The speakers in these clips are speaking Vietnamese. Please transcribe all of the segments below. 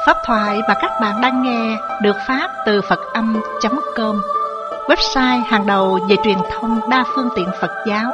Pháp thoại mà các bạn đang nghe được phát từ Phật-âm.com, website hàng đầu về truyền thông đa phương tiện Phật giáo.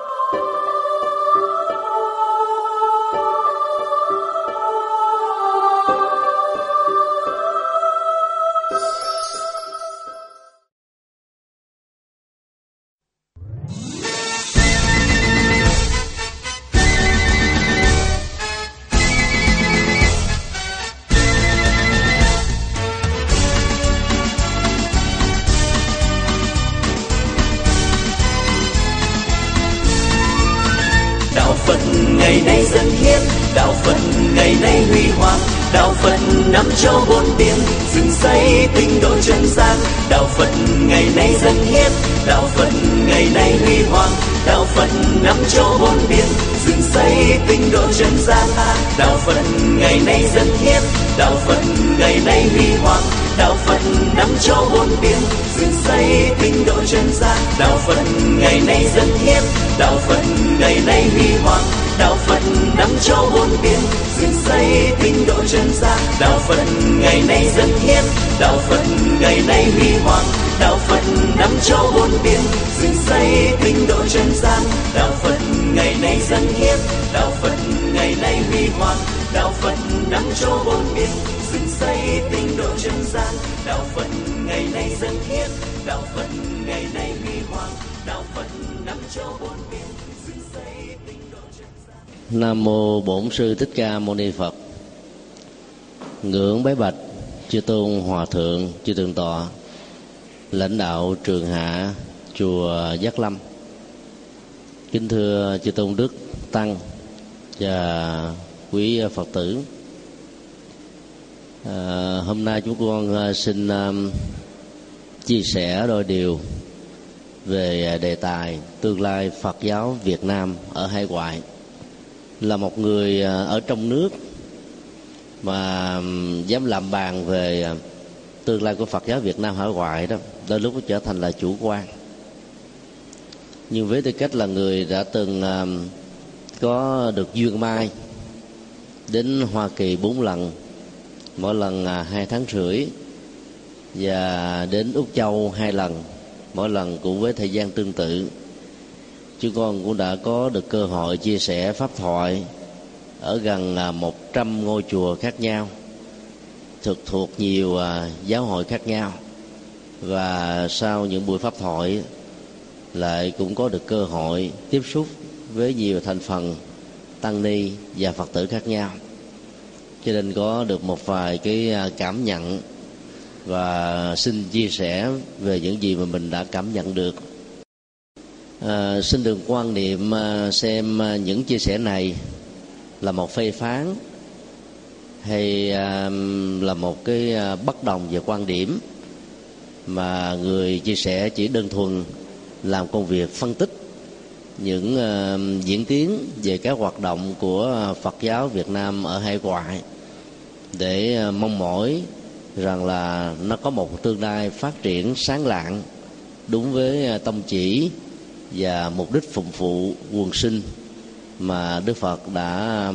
Ngày nay dân hiến, đạo Phật ngày nay huy hoàng, đạo Phật năm châu bốn biển, dựng xây tinh độ chân gian. Đạo Phật ngày nay dân hiến, đạo Phật ngày nay huy hoàng, đạo Phật năm châu bốn biển, dựng xây tinh độ chân gian. Đạo Phật ngày nay dân hiến, đạo Phật ngày nay huy hoàng, đạo Phật năm châu bốn biển, dựng xây tinh độ chân gian. Đạo Phật ngày nay dân hiến, đạo Phật ngày nay huy hoàng, đạo Phật năm châu bốn biển, dựng xây tinh độ chân gian. Đạo Phật ngày nay dân hiến, đạo Phật ngày nay huy hoàng, đạo Phật năm châu bốn biển, dựng xây tinh độ chân gian. Đạo Phật ngày nay dân hiến, đạo Phật ngày nay huy hoàng, đạo Phật năm châu bốn biển, dựng xây tinh độ chân gian. Đạo Phật ngày nay dân hiến, đạo Phật ngày nay huy hoàng, đạo Phật năm châu bốn biển, dựng xây tinh độ chân gian. Nam mô Bổn Sư Thích Ca Mâu Ni Phật. Ngưỡng bái bạch chư tôn hòa thượng, chư thượng tọa, lãnh đạo trường hạ chùa Giác Lâm. Kính thưa chư tôn đức tăng và quý Phật tử. Hôm nay chúng con xin chia sẻ đôi điều về đề tài tương lai Phật giáo Việt Nam ở hải ngoại. Là một người ở trong nước mà dám làm bàn về tương lai của Phật giáo Việt Nam hải ngoại đó, đôi lúc nó trở thành là chủ quan. Nhưng với tư cách là người đã từng có được duyên may đến Hoa Kỳ 4 lần, mỗi lần 2 tháng rưỡi, và đến Úc Châu 2 lần, mỗi lần cũng với thời gian tương tự, chúng con cũng đã có được cơ hội chia sẻ pháp thoại ở gần 100 ngôi chùa khác nhau, thuộc nhiều giáo hội khác nhau. Và sau những buổi pháp thoại lại cũng có được cơ hội tiếp xúc với nhiều thành phần tăng ni và Phật tử khác nhau, cho nên có được một vài cái cảm nhận và xin chia sẻ về những gì mà mình đã cảm nhận được. Xin đừng quan niệm xem những chia sẻ này là một phê phán hay là một cái bất đồng về quan điểm, mà người chia sẻ chỉ đơn thuần làm công việc phân tích những diễn tiến về các hoạt động của Phật giáo Việt Nam ở hải ngoại, để mong mỏi rằng là nó có một tương lai phát triển sáng lạng đúng với tông chỉ và mục đích phụng vụ quần sinh mà Đức Phật đã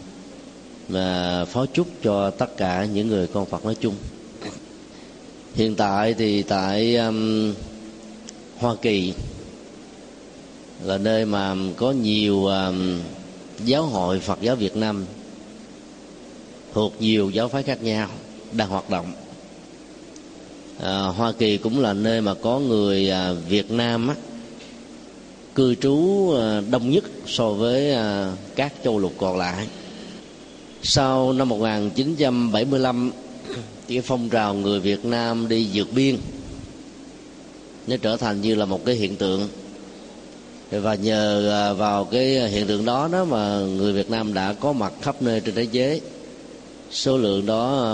phó chúc cho tất cả những người con Phật nói chung. Hiện tại thì tại Hoa Kỳ là nơi mà có nhiều giáo hội Phật giáo Việt Nam thuộc nhiều giáo phái khác nhau đang hoạt động. Hoa Kỳ cũng là nơi mà có người Việt Nam cư trú đông nhất so với các châu lục còn lại. Sau năm 1975 thì cái phong trào người Việt Nam đi vượt biên nó trở thành như là một cái hiện tượng, và nhờ vào cái hiện tượng đó mà người Việt Nam đã có mặt khắp nơi trên thế giới. Số lượng đó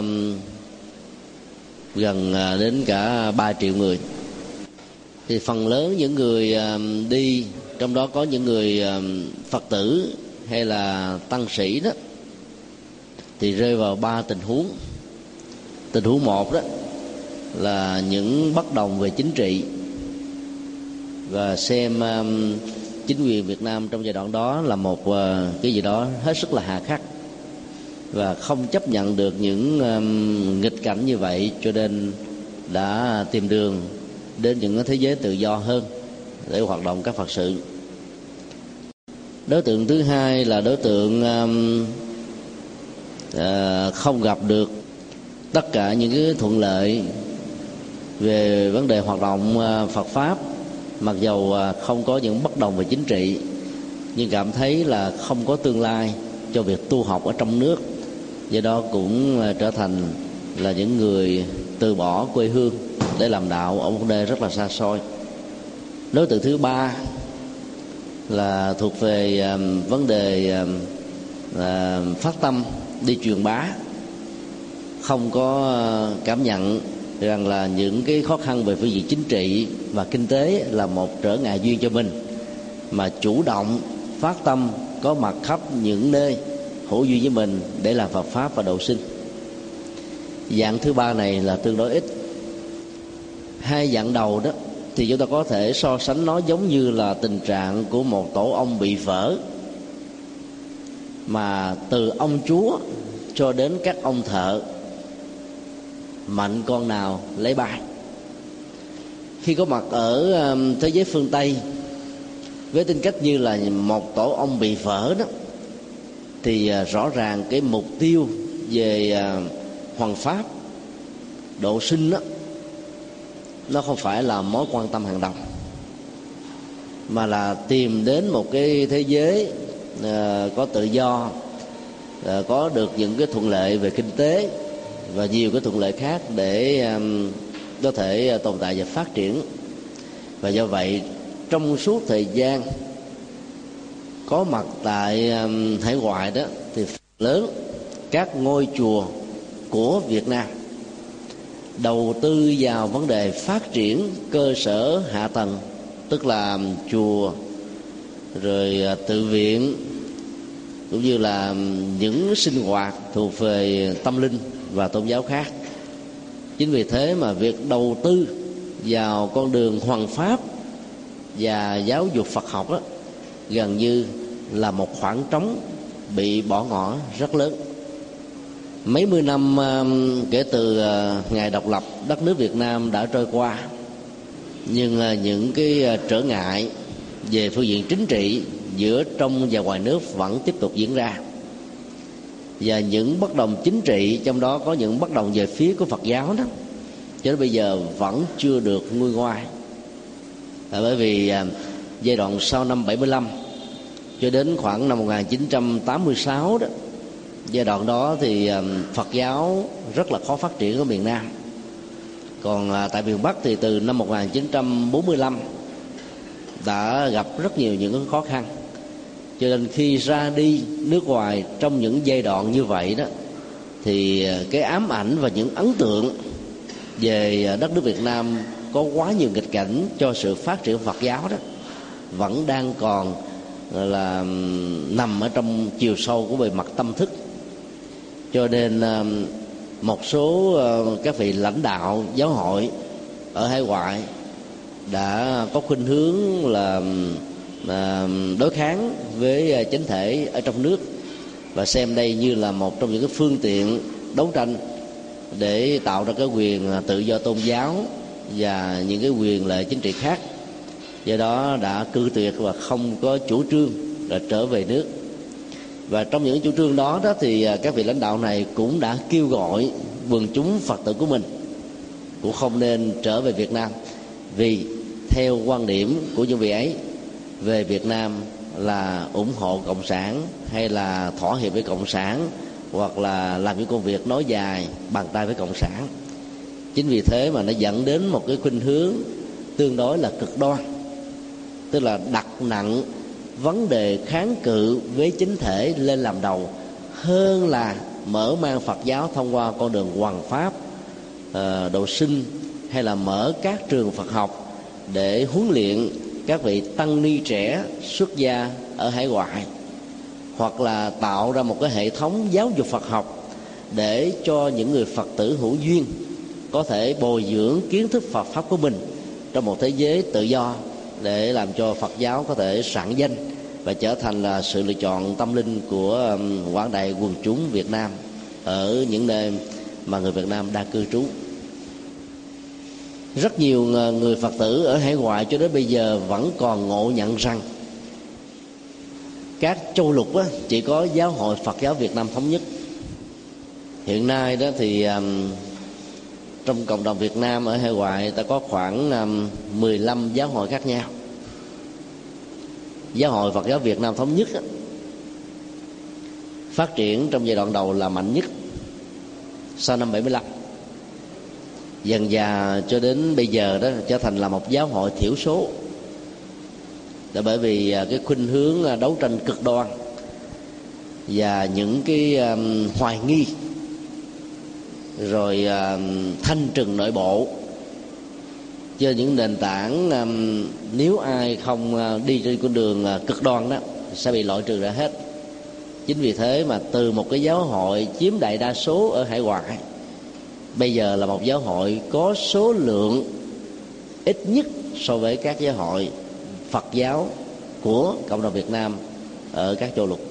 gần đến cả 3 triệu người. Thì phần lớn những người đi, trong đó có những người Phật tử hay là tăng sĩ đó, thì rơi vào 3 tình huống. Tình huống 1 đó là những bất đồng về chính trị, và xem chính quyền Việt Nam trong giai đoạn đó là một cái gì đó hết sức là hà khắc, và không chấp nhận được những nghịch cảnh như vậy, cho nên đã tìm đường đến những thế giới tự do hơn để hoạt động các Phật sự. Đối tượng thứ hai là đối tượng không gặp được tất cả những cái thuận lợi về vấn đề hoạt động Phật pháp, mặc dầu không có những bất đồng về chính trị, nhưng cảm thấy là không có tương lai cho việc tu học ở trong nước, do đó cũng trở thành là những người từ bỏ quê hương để làm đạo ở một nơi rất là xa xôi. Đối tượng thứ ba là thuộc về vấn đề phát tâm đi truyền bá, không có cảm nhận rằng là những cái khó khăn về phương diện chính trị và kinh tế là một trở ngại duyên cho mình, mà chủ động phát tâm có mặt khắp những nơi hữu duyên với mình để làm Phật pháp và độ sinh. Dạng thứ ba này là tương đối ít. Hai dạng đầu đó thì chúng ta có thể so sánh nó giống như là tình trạng của một tổ ong bị vỡ, mà từ ông chúa cho đến các ông thợ, mạnh con nào lấy bài. Khi có mặt ở thế giới phương Tây với tính cách như là một tổ ong bị vỡ đó, thì rõ ràng cái mục tiêu về hoằng pháp độ sinh đó, nó không phải là mối quan tâm hàng đầu, mà là tìm đến một cái thế giới có tự do, có được những cái thuận lợi về kinh tế và nhiều cái thuận lợi khác để có thể tồn tại và phát triển. Và do vậy trong suốt thời gian có mặt tại hải ngoại đó, thì lớn các ngôi chùa của Việt Nam đầu tư vào vấn đề phát triển cơ sở hạ tầng, tức là chùa, rồi tự viện, cũng như là những sinh hoạt thuộc về tâm linh và tôn giáo khác. Chính vì thế mà việc đầu tư vào con đường hoằng pháp và giáo dục Phật học đó, gần như là một khoảng trống bị bỏ ngỏ rất lớn. Mấy mươi năm kể từ ngày độc lập, đất nước Việt Nam đã trôi qua, nhưng những cái trở ngại về phương diện chính trị giữa trong và ngoài nước vẫn tiếp tục diễn ra, và những bất đồng chính trị, trong đó có những bất đồng về phía của Phật giáo đó, cho đến bây giờ vẫn chưa được nguôi ngoai. Bởi vì giai đoạn sau năm 75 cho đến khoảng năm 1986 đó, giai đoạn đó thì Phật giáo rất là khó phát triển ở miền Nam. Còn tại miền Bắc thì từ năm 1945 đã gặp rất nhiều những khó khăn. Cho nên khi ra đi nước ngoài trong những giai đoạn như vậy đó, thì cái ám ảnh và những ấn tượng về đất nước Việt Nam có quá nhiều nghịch cảnh cho sự phát triển Phật giáo đó vẫn đang còn là nằm ở trong chiều sâu của bề mặt tâm thức. Cho nên một số các vị lãnh đạo giáo hội ở hải ngoại đã có khuynh hướng là đối kháng với chánh thể ở trong nước, và xem đây như là một trong những cái phương tiện đấu tranh để tạo ra cái quyền tự do tôn giáo và những cái quyền lợi chính trị khác. Do đó đã cự tuyệt và không có chủ trương là trở về nước. Và trong những chủ trương đó thì các vị lãnh đạo này cũng đã kêu gọi quần chúng Phật tử của mình cũng không nên trở về Việt Nam, vì theo quan điểm của những vị ấy, về Việt Nam là ủng hộ cộng sản hay là thỏa hiệp với cộng sản, hoặc là làm những công việc nối dài bàn tay với cộng sản. Chính vì thế mà nó dẫn đến một cái khuynh hướng tương đối là cực đoan, tức là đặt nặng vấn đề kháng cự với chính thể lên làm đầu, hơn là mở mang Phật giáo thông qua con đường hoằng pháp, độ sinh, hay là mở các trường Phật học để huấn luyện các vị tăng ni trẻ xuất gia ở hải ngoại, hoặc là tạo ra một cái hệ thống giáo dục Phật học để cho những người Phật tử hữu duyên có thể bồi dưỡng kiến thức Phật pháp của mình trong một thế giới tự do, để làm cho Phật giáo có thể sảng danh và trở thành là sự lựa chọn tâm linh của quảng đại quần chúng Việt Nam ở những nơi mà người Việt Nam đang cư trú. Rất nhiều người Phật tử ở hải ngoại cho đến bây giờ vẫn còn ngộ nhận rằng các châu lục chỉ có Giáo hội Phật giáo Việt Nam thống nhất. Hiện nay đó thì trong cộng đồng Việt Nam ở hải ngoại ta có khoảng 15 giáo hội khác nhau. Giáo hội Phật giáo Việt Nam thống nhất phát triển trong giai đoạn đầu là mạnh nhất sau năm 75. Dần dà cho đến bây giờ đó trở thành là một giáo hội thiểu số. Là bởi vì cái khuynh hướng đấu tranh cực đoan và những cái hoài nghi rồi thanh trừng nội bộ trên những nền tảng nếu ai không đi trên con đường cực đoan đó sẽ bị loại trừ ra hết. Chính vì thế mà từ một cái giáo hội chiếm đại đa số ở hải ngoại, bây giờ là một giáo hội có số lượng ít nhất so với các giáo hội Phật giáo của cộng đồng Việt Nam ở các châu lục.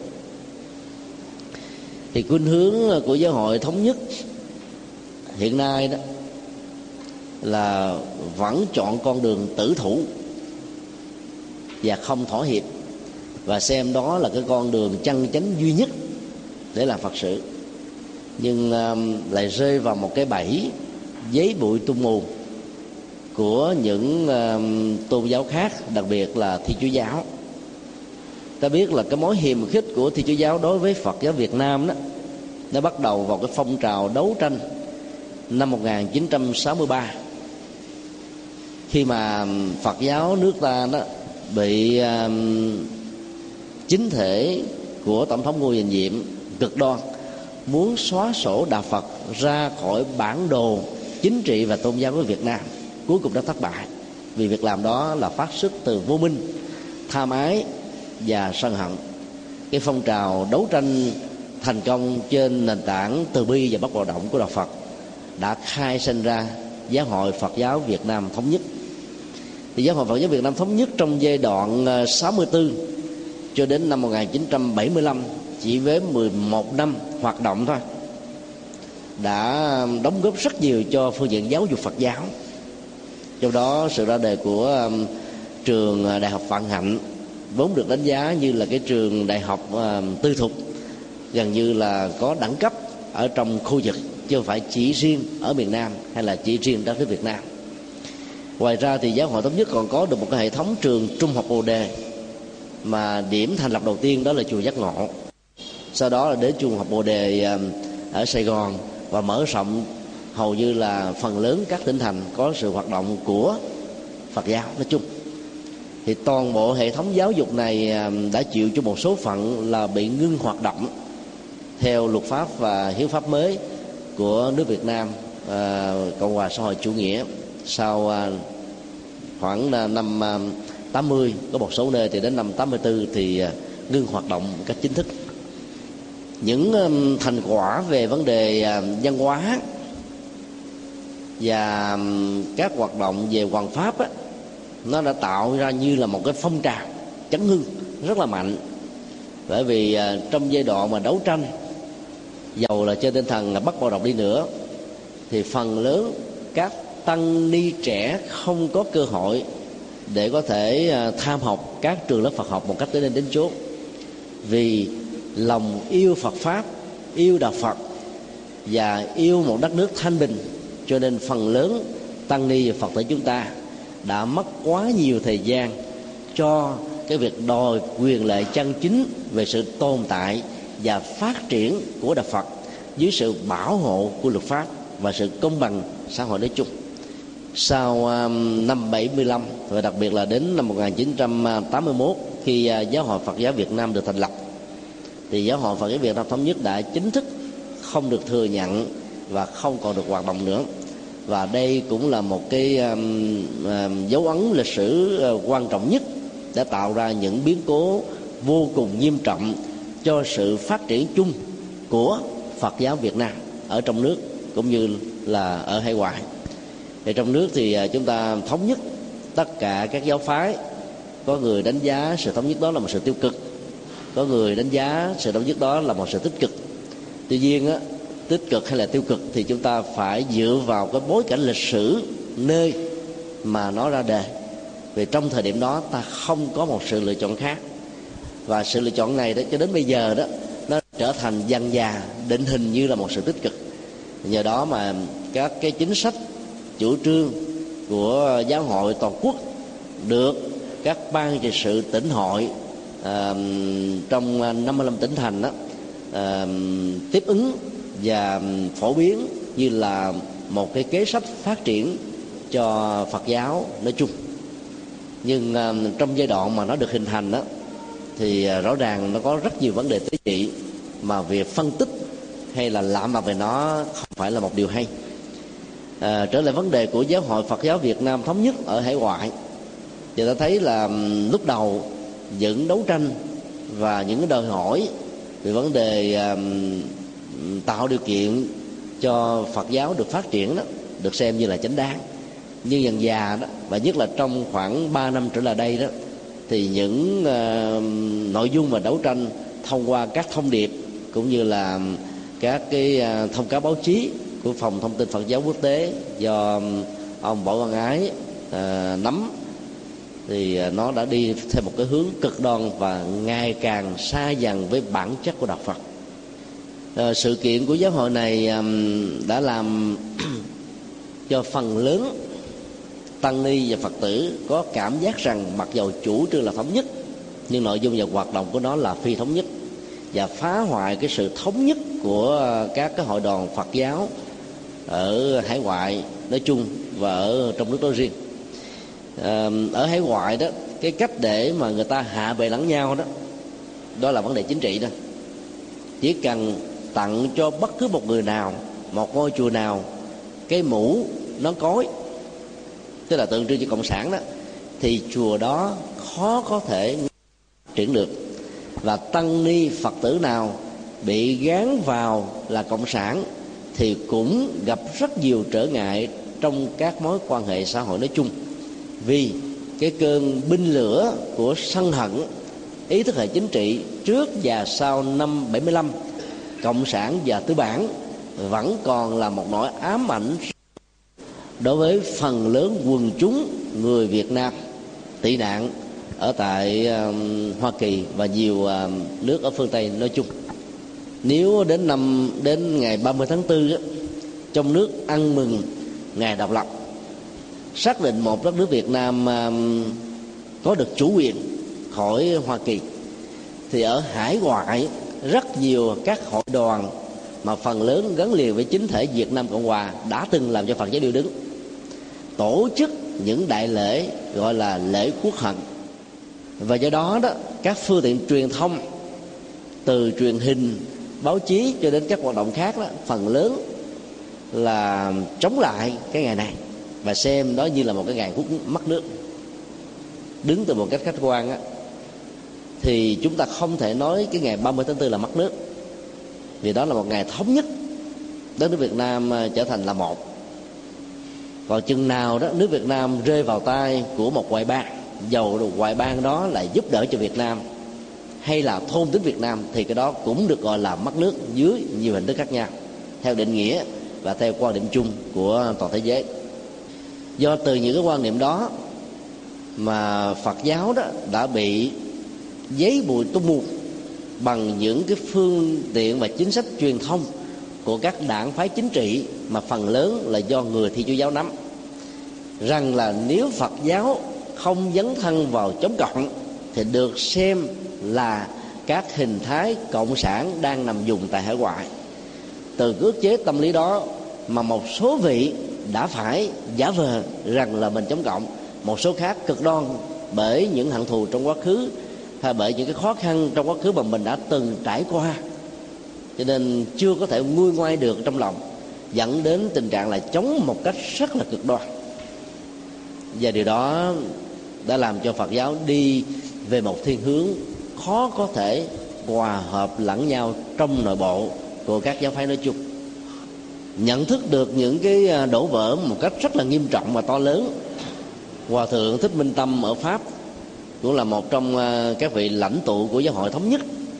Thì khuynh hướng của giáo hội thống nhất hiện nay đó là vẫn chọn con đường tử thủ và không thỏa hiệp, và xem đó là cái con đường chân chánh duy nhất để làm Phật sự. Nhưng lại rơi vào một cái bẫy giấy bụi tung mù của những tôn giáo khác, đặc biệt là Thiên Chúa giáo. Ta biết là cái mối hiềm khích của Thiên Chúa giáo đối với Phật giáo Việt Nam đó, nó bắt đầu vào cái phong trào đấu tranh năm 1963, khi mà Phật giáo nước ta đó bị chính thể của Tổng thống Ngô Đình Diệm cực đoan muốn xóa sổ đạo Phật ra khỏi bản đồ chính trị và tôn giáo của Việt Nam. Cuối cùng đã thất bại, vì việc làm đó là phát xuất từ vô minh, tham ái và sân hận. Cái phong trào đấu tranh thành công trên nền tảng từ bi và bất bạo động của đạo Phật đã khai sinh ra Giáo hội Phật giáo Việt Nam thống nhất. Thì Giáo hội Phật giáo Việt Nam thống nhất trong giai đoạn 64 cho đến năm 1975, chỉ với 11 năm hoạt động thôi, đã đóng góp rất nhiều cho phương diện giáo dục Phật giáo. Trong đó sự ra đời của trường Đại học Vạn Hạnh vốn được đánh giá như là cái trường đại học tư thục, gần như là có đẳng cấp ở trong khu vực, chứ không phải chỉ riêng ở miền Nam hay là chỉ riêng đất nước Việt Nam. Ngoài ra thì Giáo hội thống nhất còn có được một cái hệ thống trường trung học Bồ Đề, mà điểm thành lập đầu tiên đó là chùa Giác Ngộ, sau đó là đến trung học Bồ Đề ở Sài Gòn, và mở rộng hầu như là phần lớn các tỉnh thành có sự hoạt động của Phật giáo nói chung. Thì toàn bộ hệ thống giáo dục này đã chịu cho một số phận là bị ngưng hoạt động theo luật pháp và hiến pháp mới của nước Việt Nam Cộng hòa xã hội chủ nghĩa. Sau khoảng năm 80, có một số nơi thì đến năm 84 thì ngưng hoạt động một cách chính thức. Những thành quả về vấn đề văn hóa và các hoạt động về hoằng pháp á, nó đã tạo ra như là một cái phong trào chấn hưng rất là mạnh. Bởi vì trong giai đoạn mà đấu tranh, dầu là trên tinh thần là bất bạo động đi nữa, thì phần lớn các tăng ni trẻ không có cơ hội để có thể tham học các trường lớp Phật học một cách tới đến chốn. Vì lòng yêu Phật pháp, yêu đạo Phật và yêu một đất nước thanh bình, cho nên phần lớn tăng ni và Phật tử chúng ta đã mất quá nhiều thời gian cho cái việc đòi quyền lợi chân chính về sự tồn tại và phát triển của đạo Phật dưới sự bảo hộ của luật pháp và sự công bằng xã hội nói chung. Sau năm 75 và đặc biệt là đến năm 1981, khi Giáo hội Phật giáo Việt Nam được thành lập, thì Giáo hội Phật giáo Việt Nam thống nhất đã chính thức không được thừa nhận và không còn được hoạt động nữa. Và đây cũng là một cái dấu ấn lịch sử quan trọng nhất đã tạo ra những biến cố vô cùng nghiêm trọng cho sự phát triển chung của Phật giáo Việt Nam ở trong nước cũng như là ở hải ngoại. Thì trong nước thì chúng ta thống nhất tất cả các giáo phái. Có người đánh giá sự thống nhất đó là một sự tiêu cực, có người đánh giá sự thống nhất đó là một sự tích cực. Tuy nhiên á, tích cực hay là tiêu cực thì chúng ta phải dựa vào cái bối cảnh lịch sử nơi mà nó ra đời. Vì trong thời điểm đó ta không có một sự lựa chọn khác, và sự lựa chọn này đó cho đến bây giờ đó nó trở thành dần dà định hình như là một sự tích cực. Nhờ đó mà các cái chính sách chủ trương của giáo hội toàn quốc được các ban trị sự tỉnh hội trong 55 tỉnh thành đó tiếp ứng và phổ biến như là một cái kế sách phát triển cho Phật giáo nói chung. Nhưng trong giai đoạn mà nó được hình thành đó thì rõ ràng nó có rất nhiều vấn đề tế nhị mà việc phân tích hay là lạm mặt về nó không phải là một điều hay. Trở lại vấn đề của giáo hội Phật giáo Việt Nam thống nhất ở hải ngoại, thì ta thấy là lúc đầu những đấu tranh và những đòi hỏi về vấn đề tạo điều kiện cho Phật giáo được phát triển đó được xem như là chính đáng. Nhưng dần dà đó, và nhất là trong khoảng 3 năm trở lại đây đó, thì những nội dung và đấu tranh thông qua các thông điệp cũng như là các cái thông cáo báo chí của Phòng Thông tin Phật giáo Quốc tế do ông Võ Văn Ái nắm, thì nó đã đi theo một cái hướng cực đoan và ngày càng xa dần với bản chất của đạo Phật. Sự kiện của giáo hội này đã làm cho phần lớn tăng ni và Phật tử có cảm giác rằng mặc dầu chủ trương là thống nhất, nhưng nội dung và hoạt động của nó là phi thống nhất, và phá hoại cái sự thống nhất của các cái hội đoàn Phật giáo ở hải ngoại nói chung và ở trong nước nói riêng. Ở hải ngoại đó, cái cách để mà người ta hạ bệ lẫn nhau đó là vấn đề chính trị đó. Chỉ cần tặng cho bất cứ một người nào, một ngôi chùa nào, cái mũ nón cối, tức là tượng trưng cho cộng sản đó, thì chùa đó khó có thể triển được. Và tăng ni Phật tử nào bị gán vào là cộng sản thì cũng gặp rất nhiều trở ngại trong các mối quan hệ xã hội nói chung. Vì cái cơn binh lửa của sân hận, ý thức hệ chính trị trước và sau năm 75, cộng sản và tư bản vẫn còn là một nỗi ám ảnh đối với phần lớn quần chúng người Việt Nam tị nạn ở tại Hoa Kỳ và nhiều nước ở phương Tây nói chung. Nếu đến ngày 30 tháng 4 đó, trong nước ăn mừng ngày độc lập, xác định một đất nước Việt Nam có được chủ quyền khỏi Hoa Kỳ, thì ở hải ngoại rất nhiều các hội đoàn mà phần lớn gắn liền với chính thể Việt Nam Cộng Hòa đã từng làm cho Phật giáo điêu đứng, tổ chức những đại lễ gọi là lễ quốc hận. Và do đó các phương tiện truyền thông từ truyền hình, báo chí cho đến các hoạt động khác đó, phần lớn là chống lại cái ngày này và xem đó như là một cái ngày mất nước. Đứng từ một cách khách quan thì chúng ta không thể nói cái ngày 30 tháng 4 là mất nước, vì đó là một ngày thống nhất đất nước Việt Nam trở thành là một. Còn chừng nào đó nước Việt Nam rơi vào tay của một ngoại bang, dầu ngoại bang đó là giúp đỡ cho Việt Nam hay là thôn tính Việt Nam, thì cái đó cũng được gọi là mất nước dưới nhiều hình thức khác nhau theo định nghĩa và theo quan điểm chung của toàn thế giới. Do từ những cái quan niệm đó mà Phật giáo đó đã bị giấy bụi tung mù bằng những cái phương tiện và chính sách truyền thông của các đảng phái chính trị mà phần lớn là do người Thiên Chúa giáo nắm, rằng là nếu Phật giáo không dấn thân vào chống cộng thì được xem là các hình thái cộng sản đang nằm dùng tại hải ngoại. Từ ước chế tâm lý đó mà một số vị đã phải giả vờ rằng là mình chống cộng, một số khác cực đoan bởi những hận thù trong quá khứ hay bởi những cái khó khăn trong quá khứ mà mình đã từng trải qua, cho nên chưa có thể nguôi ngoai được trong lòng, dẫn đến tình trạng là chống một cách rất là cực đoan. Và điều đó đã làm cho Phật giáo đi về một thiên hướng khó có thể hòa hợp lẫn nhau trong nội bộ của các giáo phái nói chung. Nhận thức được những cái đổ vỡ một cách rất là nghiêm trọng và to lớn, Hòa thượng Thích Minh Tâm ở Pháp cũng là một trong các vị lãnh tụ của giáo hội thống nhất,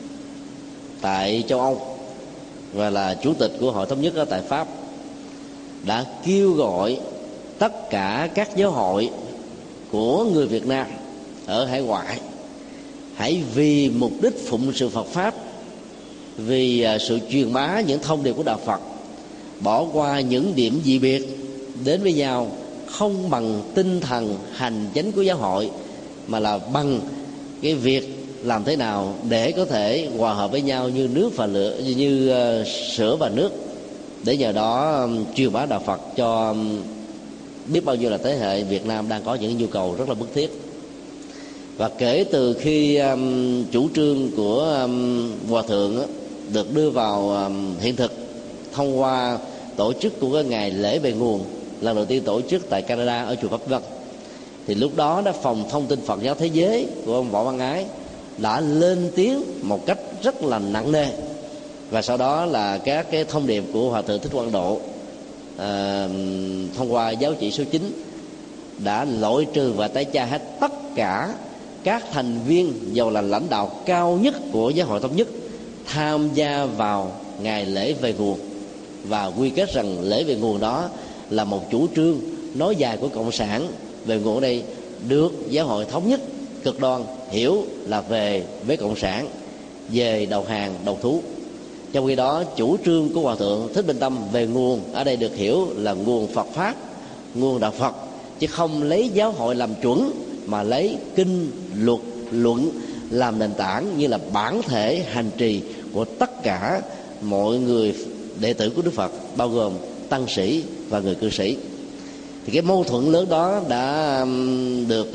tại châu Âu và là chủ tịch của Hội Thống nhất ở tại Pháp, đã kêu gọi tất cả các giáo hội của người Việt Nam ở hải ngoại hãy vì mục đích phụng sự Phật Pháp, vì sự truyền bá những thông điệp của Đạo Phật, bỏ qua những điểm dị biệt đến với nhau không bằng tinh thần hành chánh của giáo hội, mà là bằng cái việc làm thế nào để có thể hòa hợp với nhau như nước và lửa, như sữa và nước, để nhờ đó truyền bá Đạo Phật cho biết bao nhiêu là thế hệ Việt Nam đang có những nhu cầu rất là bức thiết. Và kể từ khi chủ trương của Hòa Thượng được đưa vào hiện thực thông qua tổ chức của cái ngày lễ về nguồn lần đầu tiên tổ chức tại Canada ở chùa Pháp Vân, thì lúc đó phòng thông tin Phật giáo thế giới của ông Võ Văn Ái đã lên tiếng một cách rất là nặng nề. Và sau đó là các cái thông điệp của Hòa Thượng Thích Quang Độ thông qua giáo chỉ số 9 đã loại trừ và tẩy chay hết tất cả các thành viên dầu là lãnh đạo cao nhất của Giáo hội Thống nhất tham gia vào ngày lễ về nguồn, và quy kết rằng lễ về nguồn đó là một chủ trương nói dài của Cộng sản. Về nguồn ở đây được Giáo hội Thống nhất cực đoan hiểu là về với Cộng sản, về đầu hàng đầu thú. Trong khi đó chủ trương của Hòa Thượng Thích Bình Tâm về nguồn ở đây được hiểu là nguồn Phật Pháp, nguồn Đạo Phật, chứ không lấy giáo hội làm chuẩn, mà lấy kinh, luật, luận làm nền tảng như là bản thể hành trì của tất cả mọi người đệ tử của Đức Phật, bao gồm tăng sĩ và người cư sĩ. Thì cái mâu thuẫn lớn đó đã được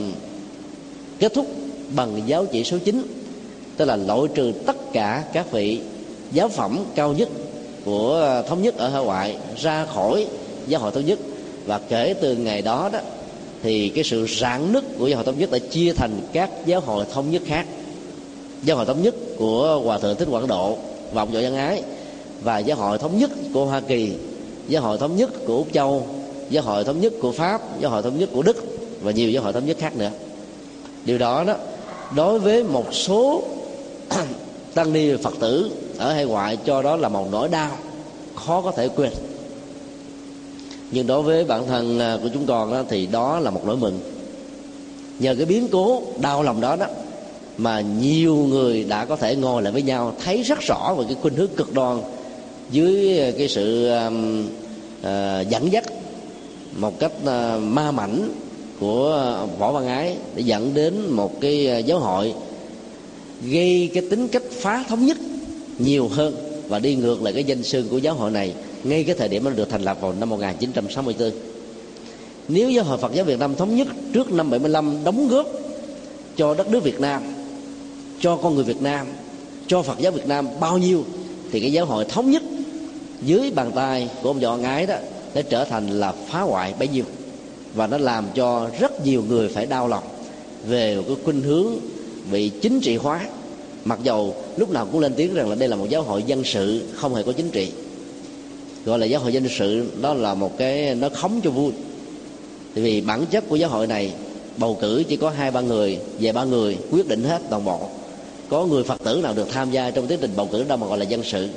kết thúc bằng giáo chỉ số 9, tức là loại trừ tất cả các vị giáo phẩm cao nhất của Thống nhất ở hải ngoại ra khỏi Giáo hội Thống nhất. Và kể từ ngày đó đó thì cái sự rạn nứt của Giáo hội Thống nhất đã chia thành các giáo hội thống nhất khác. Giáo hội Thống nhất của Hòa Thượng Thích Quảng Độ và ông Võ Văn Ái, và Giáo hội Thống nhất của Hoa Kỳ, Giáo hội Thống nhất của Úc Châu, Giáo hội Thống nhất của Pháp, Giáo hội Thống nhất của Đức và nhiều giáo hội thống nhất khác nữa. Điều đó đó đối với một số tăng ni Phật tử ở hải ngoại cho đó là một nỗi đau khó có thể quên, nhưng đối với bản thân của chúng con đó, thì đó là một nỗi mừng. Nhờ cái biến cố đau lòng đó mà nhiều người đã có thể ngồi lại với nhau, thấy rất rõ về cái khuynh hướng cực đoan dưới cái sự dẫn dắt một cách ma mãnh của Võ Văn Ái, để dẫn đến một cái giáo hội gây cái tính cách phá thống nhất nhiều hơn và đi ngược lại cái danh xưng của giáo hội này ngay cái thời điểm nó được thành lập vào năm 1964. Nếu Giáo hội Phật giáo Việt Nam Thống nhất trước năm 75 đóng góp cho đất nước Việt Nam, cho con người Việt Nam, cho Phật giáo Việt Nam bao nhiêu, thì cái giáo hội Thống nhất dưới bàn tay của ông Võ Văn Ái đó đã trở thành là phá hoại bấy nhiêu. Và nó làm cho rất nhiều người phải đau lòng về một cái khuynh hướng bị chính trị hóa, mặc dầu lúc nào cũng lên tiếng rằng là đây là một giáo hội dân sự, không hề có chính trị. Gọi là giáo hội dân sự đó là một cái nó khống cho vui. Tại vì bản chất của giáo hội này bầu cử chỉ có 2-3 người, về 3 người quyết định hết toàn bộ. Có người Phật tử nào được tham gia trong tiến trình bầu cử đâu mà gọi là dân sự.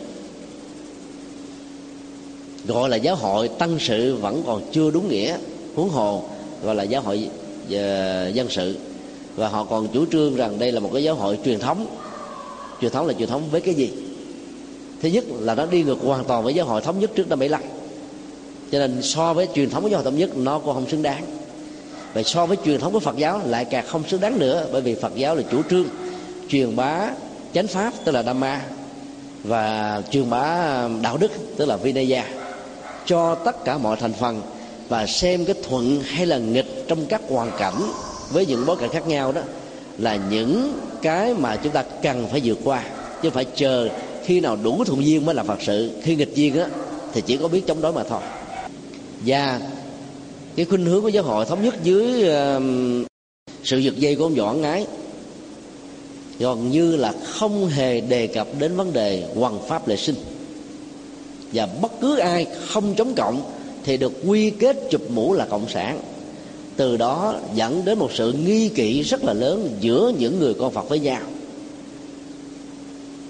Gọi là giáo hội tăng sự vẫn còn chưa đúng nghĩa, huống hồ gọi là giáo hội dân sự. Và họ còn chủ trương rằng đây là một cái giáo hội truyền thống. Truyền thống là truyền thống với cái gì? Thứ nhất là nó đi ngược hoàn toàn với Giáo hội Thống nhất trước năm 75. Cho nên so với truyền thống của Giáo hội Thống nhất nó cũng không xứng đáng. Và so với truyền thống của Phật giáo lại càng không xứng đáng nữa. Bởi vì Phật giáo là chủ trương truyền bá chánh pháp, tức là Dhamma, và truyền bá đạo đức, tức là Vinaya, cho tất cả mọi thành phần. Và xem cái thuận hay là nghịch trong các hoàn cảnh với những bối cảnh khác nhau đó là những cái mà chúng ta cần phải vượt qua, chứ không phải chờ khi nào đủ thuận duyên mới là Phật sự. Khi nghịch duyên á thì chỉ có biết chống đối mà thôi. Và cái khuynh hướng của Giáo hội Thống nhất dưới sự giật dây của ông Võ Văn Ái gần như là không hề đề cập đến vấn đề hoằng pháp lệ sinh. Và bất cứ ai không chống cộng thì được quy kết chụp mũ là cộng sản. Từ đó dẫn đến một sự nghi kỵ rất là lớn giữa những người con Phật với nhau.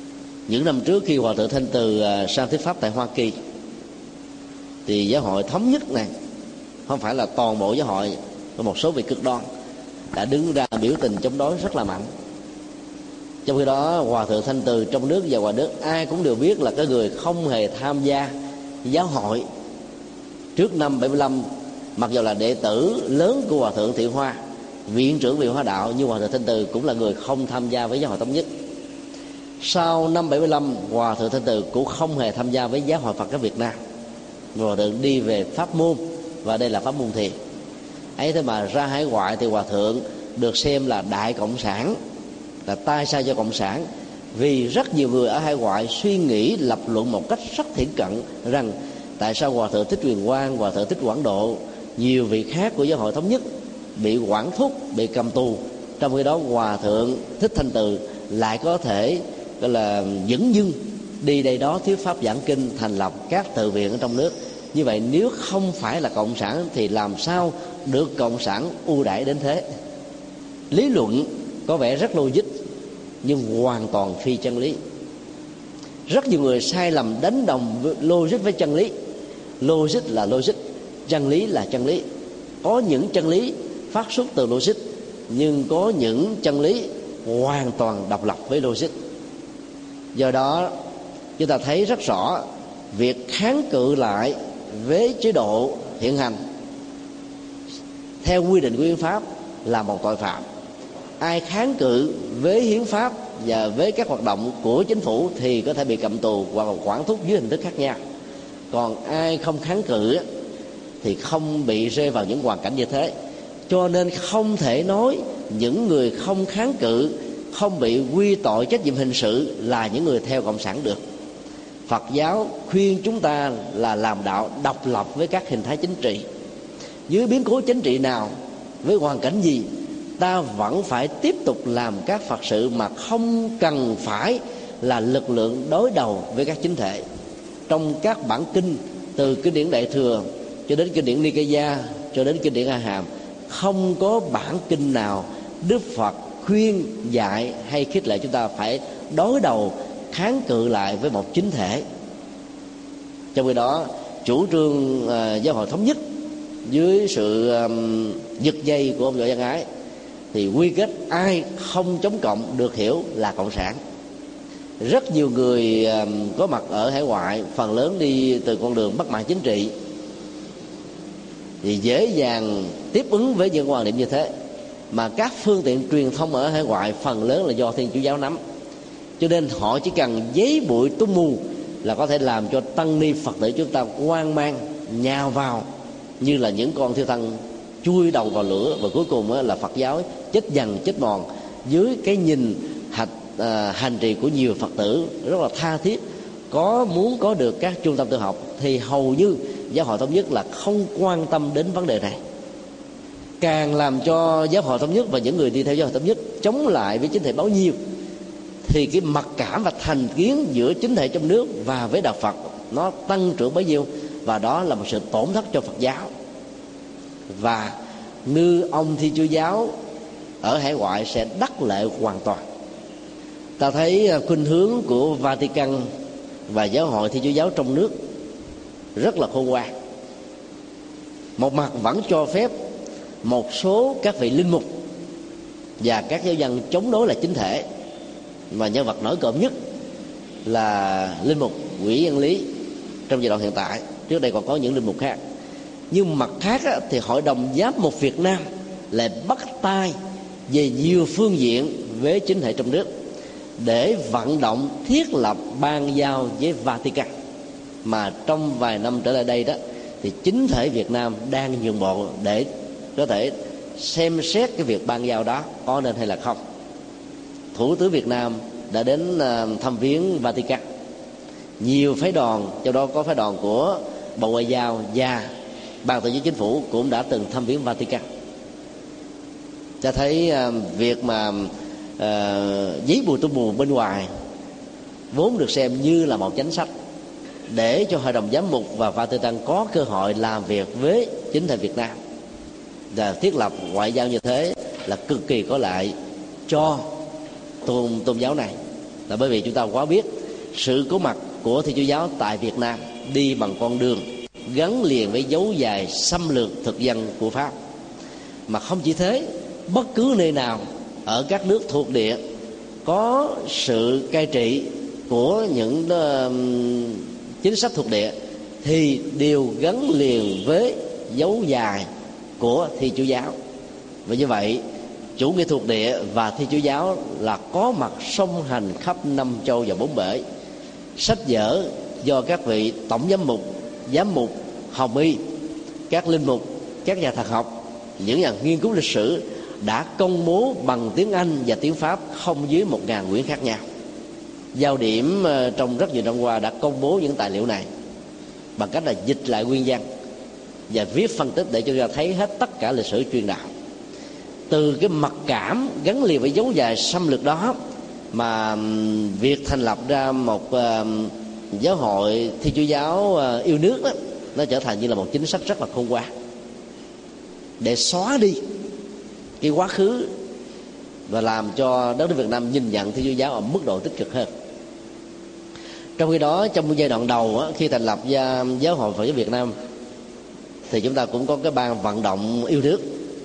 Những năm trước khi Hòa thượng Thanh Từ sang thuyết pháp tại Hoa Kỳ, thì giáo hội thống nhất này, không phải là toàn bộ giáo hội, có một số vị cực đoan đã đứng ra biểu tình chống đối rất là mạnh. Trong khi đó Hòa thượng Thanh Từ trong nước và ngoài nước ai cũng đều biết là cái người không hề tham gia giáo hội trước năm 75, mặc dù là đệ tử lớn của Hòa thượng Thiện Hoa, viện trưởng Viện Hoa Đạo, nhưng Hòa thượng Thanh Từ cũng là người không tham gia với giáo hội thống nhất. Sau năm 75, Hòa thượng Thanh Từ cũng không hề tham gia với giáo hội Phật giáo Việt Nam. Hòa thượng đi về pháp môn, và đây là pháp môn thiền ấy. Thế mà ra hải ngoại thì Hòa thượng được xem là đại cộng sản, là tay sai cho cộng sản, vì rất nhiều người ở hải ngoại suy nghĩ lập luận một cách rất thiển cận rằng tại sao Hòa thượng Thích Quyền Quang, Hòa thượng Thích Quảng Độ, nhiều vị khác của giáo hội thống nhất bị quản thúc, bị cầm tù, trong khi đó Hòa thượng Thích Thanh Từ lại có thể gọi là dửng dưng đi đây đó thuyết pháp giảng kinh, thành lập các tự viện ở trong nước. Như vậy nếu không phải là cộng sản thì làm sao được cộng sản ưu đãi đến thế? Lý luận có vẻ rất logic nhưng hoàn toàn phi chân lý. Rất nhiều người sai lầm đánh đồng logic với chân lý. Logic là logic, chân lý là chân lý. Có những chân lý phát xuất từ logic, nhưng có những chân lý hoàn toàn độc lập với logic. Do đó chúng ta thấy rất rõ việc kháng cự lại với chế độ hiện hành theo quy định của hiến pháp là một tội phạm. Ai kháng cự với hiến pháp và với các hoạt động của chính phủ thì có thể bị cầm tù hoặc là quản thúc dưới hình thức khác nhau. Còn ai không kháng cự thì không bị rơi vào những hoàn cảnh như thế. Cho nên không thể nói những người không kháng cự, không bị quy tội trách nhiệm hình sự là những người theo cộng sản được. Phật giáo khuyên chúng ta là làm đạo độc lập với các hình thái chính trị. Dưới biến cố chính trị nào, với hoàn cảnh gì, ta vẫn phải tiếp tục làm các Phật sự mà không cần phải là lực lượng đối đầu với các chính thể. Trong các bản kinh, từ kinh điển Đại Thừa cho đến kinh điển Nikaya cho đến kinh điển A Hàm, không có bản kinh nào Đức Phật khuyên dạy hay khích lệ chúng ta phải đối đầu, kháng cự lại với một chính thể. Trong khi đó chủ trương giáo hội thống nhất dưới sự giật dây của ông Võ Văn Ái thì quy kết ai không chống cộng được hiểu là cộng sản. Rất nhiều người có mặt ở hải ngoại, phần lớn đi từ con đường bất mãn chính trị, thì dễ dàng tiếp ứng với những quan điểm như thế. Mà các phương tiện truyền thông ở hải ngoại phần lớn là do Thiên Chúa giáo nắm, cho nên họ chỉ cần giấy bụi tung mù là có thể làm cho tăng ni Phật tử chúng ta hoang mang, nhào vào như là những con thiêu thân chui đầu vào lửa, và cuối cùng là Phật giáo chết dần chết mòn dưới cái nhìn hành trì của nhiều Phật tử rất là tha thiết. Muốn có được các trung tâm tự học thì hầu như giáo hội thống nhất là không quan tâm đến vấn đề này. Càng làm cho giáo hội thống nhất và những người đi theo giáo hội thống nhất chống lại với chính thể bấy nhiêu, thì cái mặc cảm và thành kiến giữa chính thể trong nước và với đạo Phật nó tăng trưởng bấy nhiêu, và đó là một sự tổn thất cho Phật giáo. Và như ông Thiên Chúa giáo ở hải ngoại sẽ đắc lệ hoàn toàn. Ta thấy khuynh hướng của Vatican và giáo hội Thiên Chúa giáo trong nước rất là khôn ngoan. Một mặt vẫn cho phép một số các vị linh mục và các giáo dân chống đối là chính thể, mà nhân vật nổi cộm nhất là linh mục Nguyễn Văn Lý trong giai đoạn hiện tại. Trước đây còn có những linh mục khác. Nhưng mặt khác thì Hội đồng Giám mục Việt Nam lại bắt tay về nhiều phương diện với chính thể trong nước để vận động thiết lập ban giao với Vatican. Mà trong vài năm trở lại đây đó thì chính thể Việt Nam đang nhượng bộ để có thể xem xét cái việc ban giao đó có nên hay là không. Thủ tướng Việt Nam đã đến thăm viếng Vatican. Nhiều phái đoàn, trong đó có phái đoàn của Bộ Ngoại giao và Ban Tổ chức Chính phủ cũng đã từng thăm viếng Vatican. Cho thấy việc mà giấy bùi tung mù bên ngoài vốn được xem như là một chính sách để cho Hội đồng Giám mục và Vatican có cơ hội làm việc với chính thể Việt Nam. Và thiết lập ngoại giao như thế là cực kỳ có lợi cho tôn giáo này, là bởi vì chúng ta quá biết sự có mặt của Thiên Chúa giáo tại Việt Nam đi bằng con đường gắn liền với dấu dài xâm lược thực dân của Pháp. Mà không chỉ thế, bất cứ nơi nào ở các nước thuộc địa có sự cai trị của những chính sách thuộc địa thì đều gắn liền với dấu dài của Thiên Chúa giáo. Và như vậy, chủ nghĩa thuộc địa và Thiên Chúa giáo là có mặt song hành khắp năm châu và bốn bể. Sách vở do các vị tổng giám mục, hồng y, các linh mục, các nhà thần học, những nhà nghiên cứu lịch sử đã công bố bằng tiếng Anh và tiếng Pháp không dưới 1000 quyển khác nhau. Giao điểm trong rất nhiều năm qua đã công bố những tài liệu này bằng cách là dịch lại nguyên văn và viết phân tích để cho ra thấy hết tất cả lịch sử truyền đạo. Từ cái mặc cảm gắn liền với dấu dài xâm lược đó mà việc thành lập ra một giáo hội Thiên Chúa giáo yêu nước đó, nó trở thành như là một chính sách rất là khôn ngoan để xóa đi cái quá khứ và làm cho đất nước Việt Nam nhìn nhận Thiên Chúa giáo ở mức độ tích cực hơn. Trong khi đó, trong giai đoạn đầu khi thành lập giáo hội Phật giáo Việt Nam thì chúng ta cũng có cái ban vận động yêu nước.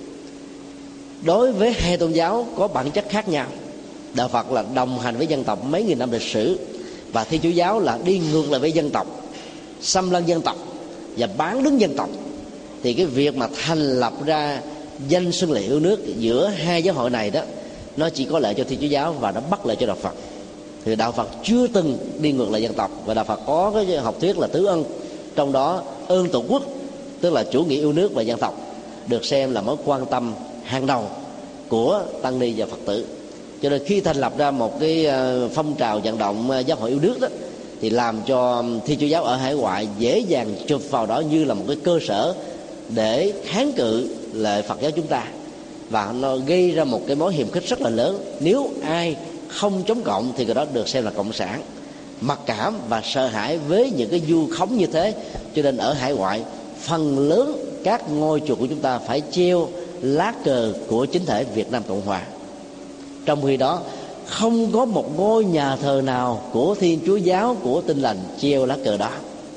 Đối với hai tôn giáo có bản chất khác nhau, Đạo Phật là đồng hành với dân tộc mấy nghìn năm lịch sử, và Thiên Chúa giáo là đi ngược lại với dân tộc, xâm lăng dân tộc và bán đứng dân tộc. Thì cái việc mà thành lập ra danh xưng là yêu nước giữa hai giáo hội này đó, nó chỉ có lợi cho Thiên Chúa giáo và nó bất lợi cho Đạo Phật. Thì Đạo Phật chưa từng đi ngược lại dân tộc, và Đạo Phật có cái học thuyết là tứ ân, trong đó ơn tổ quốc, tức là chủ nghĩa yêu nước và dân tộc, được xem là mối quan tâm hàng đầu của tăng ni và Phật tử. Cho nên khi thành lập ra một cái phong trào vận động giáo hội yêu nước đó, thì làm cho Thiên Chúa giáo ở hải ngoại dễ dàng chụp vào đó như là một cái cơ sở để kháng cự lại Phật giáo chúng ta, và nó gây ra một cái mối hiềm khích rất là lớn. Nếu ai không chống cộng thì người đó được xem là cộng sản. Mặc cảm và sợ hãi với những cái vu khống như thế, cho nên ở hải ngoại phần lớn các ngôi chùa của chúng ta phải treo lá cờ của chính thể Việt Nam Cộng Hòa. Trong khi đó không có một ngôi nhà thờ nào của Thiên Chúa giáo, của Tin Lành treo lá cờ đó.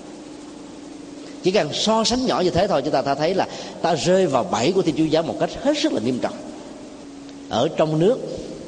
Chỉ cần so sánh nhỏ như thế thôi, chúng ta thấy là ta rơi vào bẫy của Thiên Chúa giáo một cách hết sức là nghiêm trọng. Ở trong nước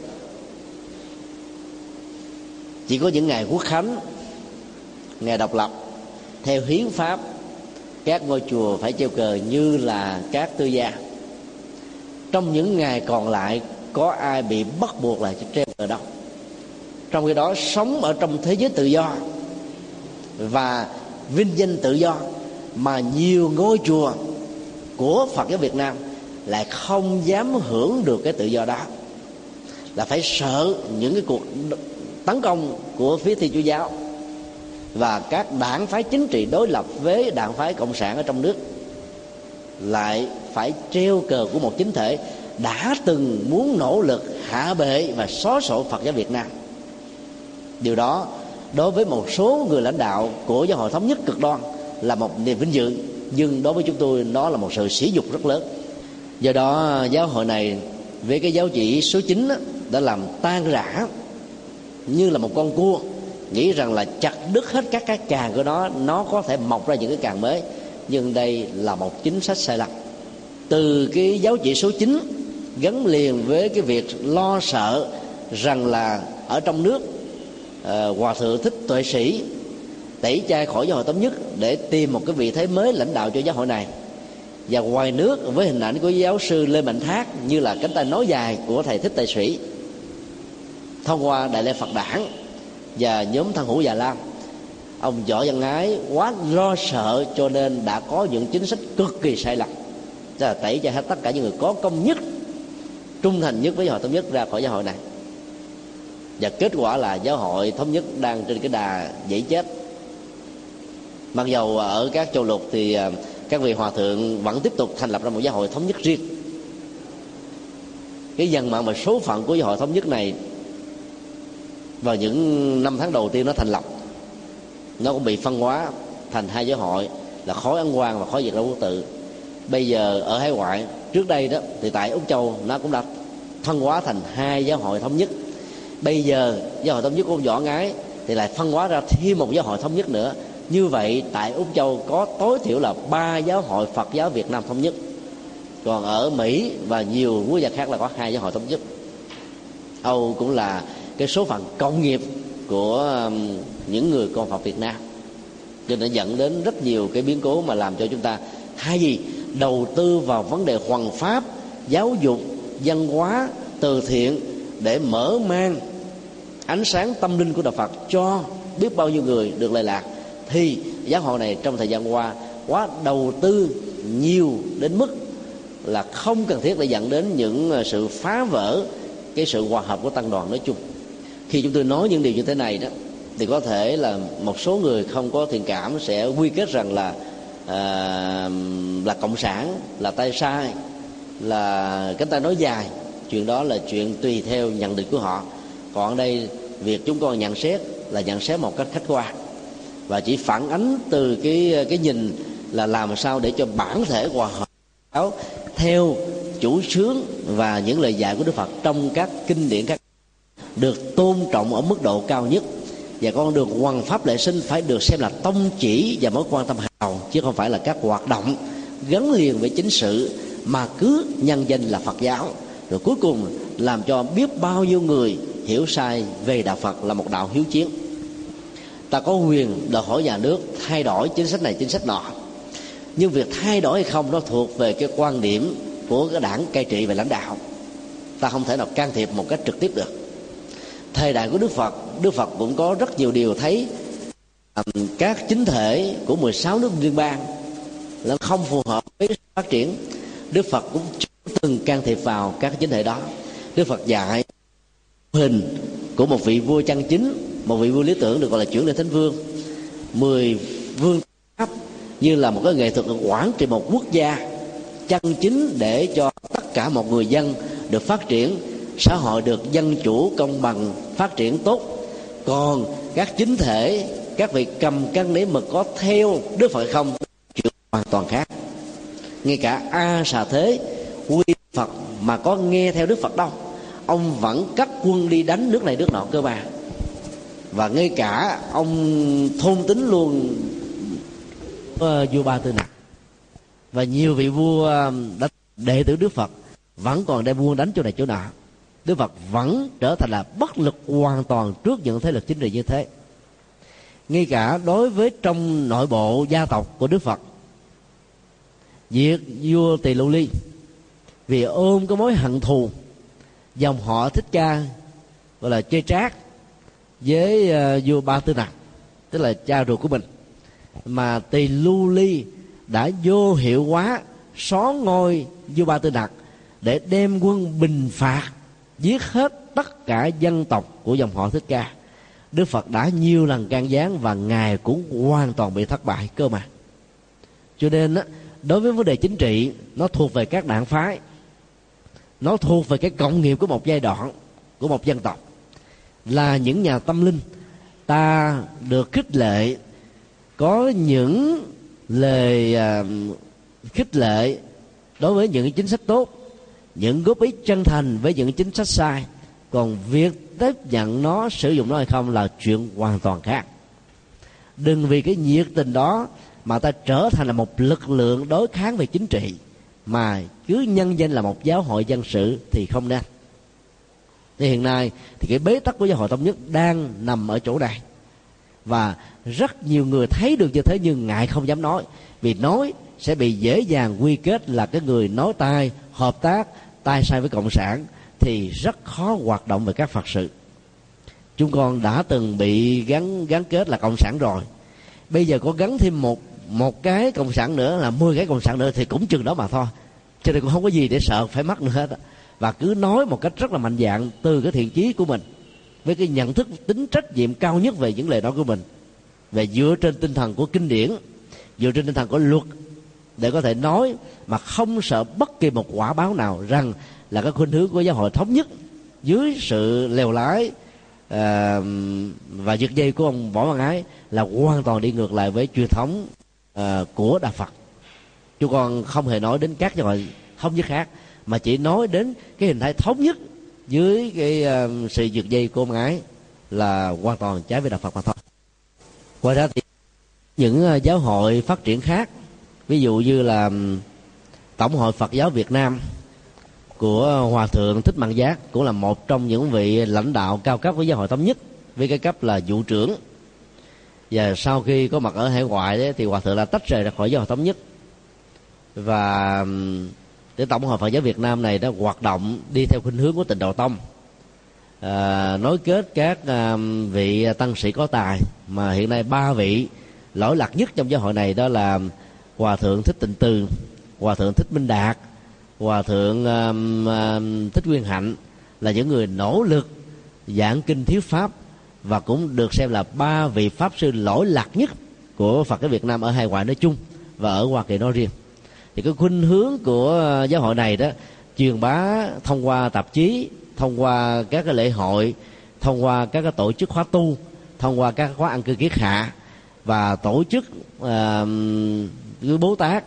chỉ có những ngày Quốc khánh, ngày độc lập, theo hiến pháp các ngôi chùa phải treo cờ như là các tư gia. Trong những ngày còn lại có ai bị bắt buộc là treo cờ đâu. Trong khi đó sống ở trong thế giới tự do và vinh danh tự do, mà nhiều ngôi chùa của Phật giáo Việt Nam lại không dám hưởng được cái tự do đó, là phải sợ những cái cuộc tấn công của phía Thiên Chúa giáo và các đảng phái chính trị đối lập với đảng phái cộng sản ở trong nước lại phải treo cờ của một chính thể đã từng muốn nỗ lực hạ bệ và xóa sổ Phật giáo Việt Nam. Điều đó đối với một số người lãnh đạo của giáo hội thống nhất cực đoan là một niềm vinh dự, nhưng đối với chúng tôi nó là một sự sỉ nhục rất lớn. Do đó giáo hội này với cái giáo chỉ số 9 đã làm tan rã như là một con cua, nghĩ rằng là chặt đứt hết các cái càng của nó có thể mọc ra những cái càng mới. Nhưng đây là một chính sách sai lầm. Từ cái giáo chỉ số 9 gắn liền với cái việc lo sợ rằng là ở trong nước Hòa thượng Thích Tuệ Sĩ tẩy chay khỏi giáo hội thống nhất để tìm một cái vị thế mới lãnh đạo cho giáo hội này, và ngoài nước với hình ảnh của giáo sư Lê Mạnh Thác như là cánh tay nối dài của thầy Thích Tuệ Sĩ, thông qua Đại lễ Phật Đản và nhóm Thân Hữu Già Lam, ông Võ Văn Ái quá lo sợ cho nên đã có những chính sách cực kỳ sai lầm, tức là tẩy chay hết tất cả những người có công nhất, trung thành nhất với giáo hội thống nhất ra khỏi giáo hội này. Và kết quả là giáo hội thống nhất đang trên cái đà dãy chết. Mặc dầu ở các châu lục thì các vị hòa thượng vẫn tiếp tục thành lập ra một giáo hội thống nhất riêng. Cái dần mạng và số phận của giáo hội thống nhất này vào những năm tháng đầu tiên nó thành lập, nó cũng bị phân hóa thành hai giáo hội là Khối Ấn Quang và Khối Việt Nam Quốc Tự. Bây giờ ở hải ngoại, trước đây đó thì tại Úc Châu nó cũng đã phân hóa thành hai giáo hội thống nhất. Bây giờ giáo hội thống nhất của ông Võ Ngái thì lại phân hóa ra thêm một giáo hội thống nhất nữa. Như vậy tại Úc Châu có tối thiểu là 3 giáo hội Phật giáo Việt Nam thống nhất. Còn ở Mỹ và nhiều quốc gia khác là có 2 giáo hội thống nhất. Âu cũng là cái số phận cộng nghiệp của những người con Phật Việt Nam, cho nên dẫn đến rất nhiều cái biến cố mà làm cho chúng ta thay vì đầu tư vào vấn đề hoằng pháp, giáo dục, văn hóa, từ thiện để mở mang ánh sáng tâm linh của Đạo Phật cho biết bao nhiêu người được lệ lạc, thì giáo hội này trong thời gian qua quá đầu tư nhiều đến mức là không cần thiết để dẫn đến những sự phá vỡ cái sự hòa hợp của tăng đoàn nói chung. Khi chúng tôi nói những điều như thế này đó, thì có thể là một số người không có thiện cảm sẽ quy kết rằng là cộng sản, là tay sai, là cánh tay nói dài. Chuyện đó là chuyện tùy theo nhận định của họ. Còn ở đây việc chúng con nhận xét là nhận xét một cách khách quan, và chỉ phản ánh từ cái nhìn là làm sao để cho bản thể hòa hợp theo chủ xướng và những lời dạy của Đức Phật trong các kinh điển các được tôn trọng ở mức độ cao nhất. Và con đường hoằng pháp lệ sinh phải được xem là tông chỉ và mối quan tâm hàng đầu, chứ không phải là các hoạt động gắn liền với chính sự mà cứ nhân danh là Phật giáo, rồi cuối cùng làm cho biết bao nhiêu người hiểu sai về đạo Phật là một đạo hiếu chiến. Ta có quyền đòi hỏi nhà nước thay đổi chính sách này chính sách nọ, nhưng việc thay đổi hay không nó thuộc về cái quan điểm của cái đảng cai trị và lãnh đạo. Ta không thể nào can thiệp một cách trực tiếp được. Thời đại của Đức Phật cũng có rất nhiều điều thấy các chính thể của 16 nước liên bang là không phù hợp với phát triển. Đức Phật cũng chưa từng can thiệp vào các chính thể đó. Đức Phật dạy hình của một vị vua chân chính, một vị vua lý tưởng được gọi là Chuyển Lên Thánh Vương, 10 vương pháp như là một cái nghệ thuật quản trị một quốc gia chân chính để cho tất cả một người dân được phát triển, xã hội được dân chủ công bằng phát triển tốt. Còn các chính thể, các vị cầm cân nảy mực có theo Đức Phật không, chuyện hoàn toàn khác. Ngay cả A Xà Thế quy Phật mà có nghe theo Đức Phật đâu, ông vẫn cắt quân đi đánh nước này nước nọ cơ mà. Và ngay cả ông thôn tính luôn vua Ba Tư Nặc và nhiều vị vua đã đệ tử Đức Phật vẫn còn đem buôn đánh chỗ này chỗ nọ. Đức Phật vẫn trở thành là bất lực hoàn toàn trước những thế lực chính trị như thế. Ngay cả đối với trong nội bộ gia tộc của Đức Phật, việc vua Tỳ Lưu Ly vì ôm cái mối hận thù dòng họ Thích Ca gọi là chơi trác với vua Ba Tư Nặc, tức là cha ruột của mình, mà Tỳ Lưu Ly đã vô hiệu hóa xóa ngôi vua Ba Tư Nặc để đem quân bình phạt giết hết tất cả dân tộc của dòng họ Thích Ca. Đức Phật đã nhiều lần can gián và ngài cũng hoàn toàn bị thất bại cơ mà. Cho nên đối với vấn đề chính trị, nó thuộc về các đảng phái, nó thuộc về cái cộng nghiệp của một giai đoạn, của một dân tộc. Là những nhà tâm linh, ta được khích lệ, có những lời khích lệ đối với những chính sách tốt, những góp ý chân thành với những chính sách sai. Còn việc tiếp nhận nó, sử dụng nó hay không là chuyện hoàn toàn khác. Đừng vì cái nhiệt tình đó mà ta trở thành là một lực lượng đối kháng về chính trị, mà cứ nhân danh là một giáo hội dân sự thì không nên. Thì hiện nay thì cái bế tắc của giáo hội thống nhất đang nằm ở chỗ này, và rất nhiều người thấy được như thế nhưng ngại không dám nói, vì nói sẽ bị dễ dàng quy kết là cái người nói tai, hợp tác tay sai với cộng sản, thì rất khó hoạt động về các Phật sự. Chúng con đã từng bị gắn kết là cộng sản rồi, bây giờ có gắn thêm một cái cộng sản nữa là 10 cái cộng sản nữa thì cũng chừng đó mà thôi. Cho nên cũng không có gì để sợ phải mắc nữa hết. Và cứ nói một cách rất là mạnh dạn từ cái thiện chí của mình, với cái nhận thức tính trách nhiệm cao nhất về những lời nói của mình, về dựa trên tinh thần của kinh điển, dựa trên tinh thần của luật, để có thể nói mà không sợ bất kỳ một quả báo nào rằng là cái khuynh hướng của giáo hội thống nhất dưới sự lèo lái và giật dây của ông Võ Văn Ái là hoàn toàn đi ngược lại với truyền thống của Đạo Phật. Chúng con không hề nói đến các giáo hội thống nhất khác, mà chỉ nói đến cái hình thái thống nhất dưới cái sự giật dây của ông Ái là hoàn toàn trái với đạo Phật mà thôi. Ngoài ra thì những giáo hội phát triển khác, ví dụ như là Tổng hội Phật giáo Việt Nam của Hòa thượng Thích Mạng Giác, cũng là một trong những vị lãnh đạo cao cấp của giáo hội thống nhất với cái cấp là vụ trưởng. Và sau khi có mặt ở hải ngoại đấy, thì Hòa thượng đã tách rời ra khỏi giáo hội thống nhất, và cái Tổng hội Phật giáo Việt Nam này đã hoạt động đi theo khuynh hướng của Tịnh Độ Tông, nối kết các vị tăng sĩ có tài, mà hiện nay 3 vị lỗi lạc nhất trong giáo hội này đó là Hòa thượng Thích Tịnh Từ, Hòa thượng Thích Minh Đạt, Hòa thượng Thích Nguyên Hạnh, là những người nỗ lực giảng kinh thuyết pháp, và cũng được xem là 3 vị pháp sư lỗi lạc nhất của Phật giáo Việt Nam ở hải ngoại nói chung và ở Hoa Kỳ nói riêng. Thì cái khuynh hướng của giáo hội này đó, truyền bá thông qua tạp chí, thông qua các cái lễ hội, thông qua các cái tổ chức khóa tu, thông qua các khóa ăn cư kiết hạ, và tổ chức cứ Bố Tát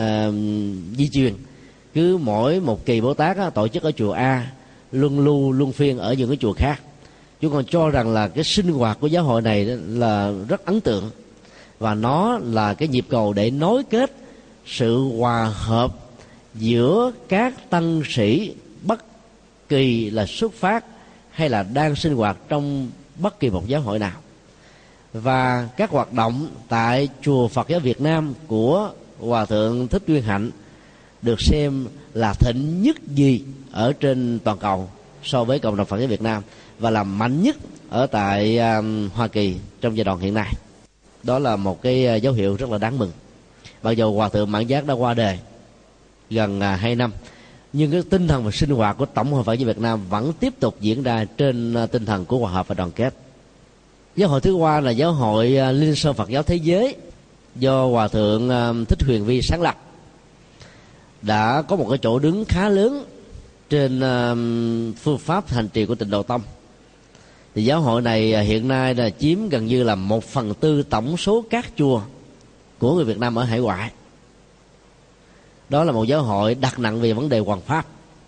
di truyền. Cứ mỗi một kỳ Bố Tát tổ chức ở chùa A, luân lưu luân phiên ở những cái chùa khác. Chúng con cho rằng là cái sinh hoạt của giáo hội này là rất ấn tượng, và nó là cái nhịp cầu để nối kết sự hòa hợp giữa các tăng sĩ bất kỳ là xuất phát hay là đang sinh hoạt trong bất kỳ một giáo hội nào. Và các hoạt động tại chùa Phật giáo Việt Nam của Hòa thượng Thích Nguyên Hạnh được xem là thịnh nhất gì ở trên toàn cầu so với cộng đồng Phật giáo Việt Nam, và là mạnh nhất ở tại Hoa Kỳ trong giai đoạn hiện nay. Đó là một cái dấu hiệu rất là đáng mừng. Mặc dù Hòa thượng Mạng Giác đã qua đời gần 2 năm, nhưng cái tinh thần và sinh hoạt của Tổng hội Phật giáo Việt Nam vẫn tiếp tục diễn ra trên tinh thần của hòa hợp và đoàn kết. Giáo hội thứ ba là giáo hội Liên Sơn Phật giáo Thế giới do Hòa thượng Thích Huyền Vi sáng lập, đã có một cái chỗ đứng khá lớn trên phương pháp hành trì của Tịnh Độ Tông. Thì giáo hội này hiện nay là chiếm gần như là 1/4 tổng số các chùa của người Việt Nam ở hải ngoại. Đó là một giáo hội đặt nặng về vấn đề hoằng pháp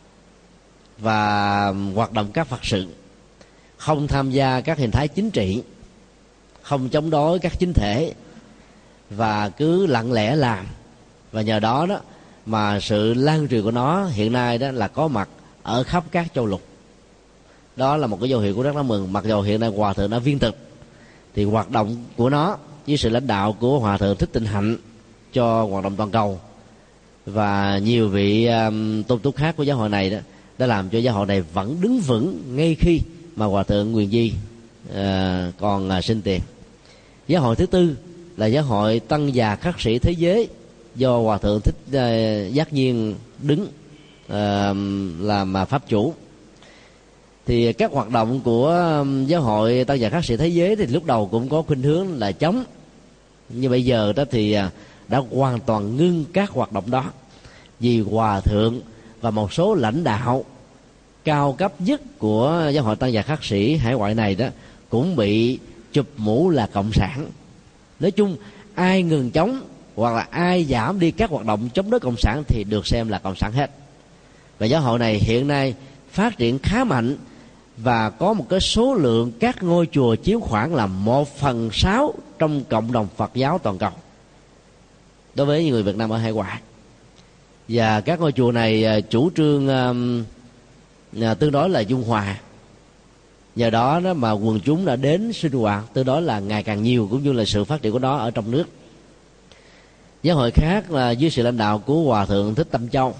và hoạt động các Phật sự, không tham gia các hình thái chính trị, không chống đối các chính thể, và cứ lặng lẽ làm. Và nhờ đó đó mà sự lan truyền của nó hiện nay đó là có mặt ở khắp các châu lục. Đó là một cái dấu hiệu của rất đáng mừng. Mặc dù hiện nay Hòa thượng đã viên tịch, thì hoạt động của nó với sự lãnh đạo của Hòa thượng Thích Tịnh Hạnh cho hoạt động toàn cầu, và nhiều vị tôn túc khác của giáo hội này đó, đã làm cho giáo hội này vẫn đứng vững ngay khi mà Hòa thượng Nguyên Di còn sinh tiền. Giáo hội thứ tư là giáo hội Tăng già Khất sĩ Thế giới do Hòa thượng Thích Giác Nhiên đứng làm pháp chủ. Thì các hoạt động của giáo hội Tăng già Khất sĩ Thế giới thì lúc đầu cũng có khuynh hướng là chống, nhưng bây giờ đó thì đã hoàn toàn ngưng các hoạt động đó, vì Hòa thượng và một số lãnh đạo cao cấp nhất của giáo hội Tăng già Khất sĩ hải ngoại này đó cũng bị chụp mũ là cộng sản. Nói chung ai ngừng chống hoặc là ai giảm đi các hoạt động chống đối cộng sản thì được xem là cộng sản hết. Và giáo hội này hiện nay phát triển khá mạnh, và có một cái số lượng các ngôi chùa chiếm khoảng là 1/6 trong cộng đồng Phật giáo toàn cầu đối với người Việt Nam ở hải ngoại. Và các ngôi chùa này chủ trương tương đối là dung hòa. Nhờ đó mà quần chúng đã đến sinh hoạt tương đối là ngày càng nhiều, cũng như là sự phát triển của nó ở trong nước. Giáo hội khác là dưới sự lãnh đạo của Hòa thượng Thích Tâm Châu,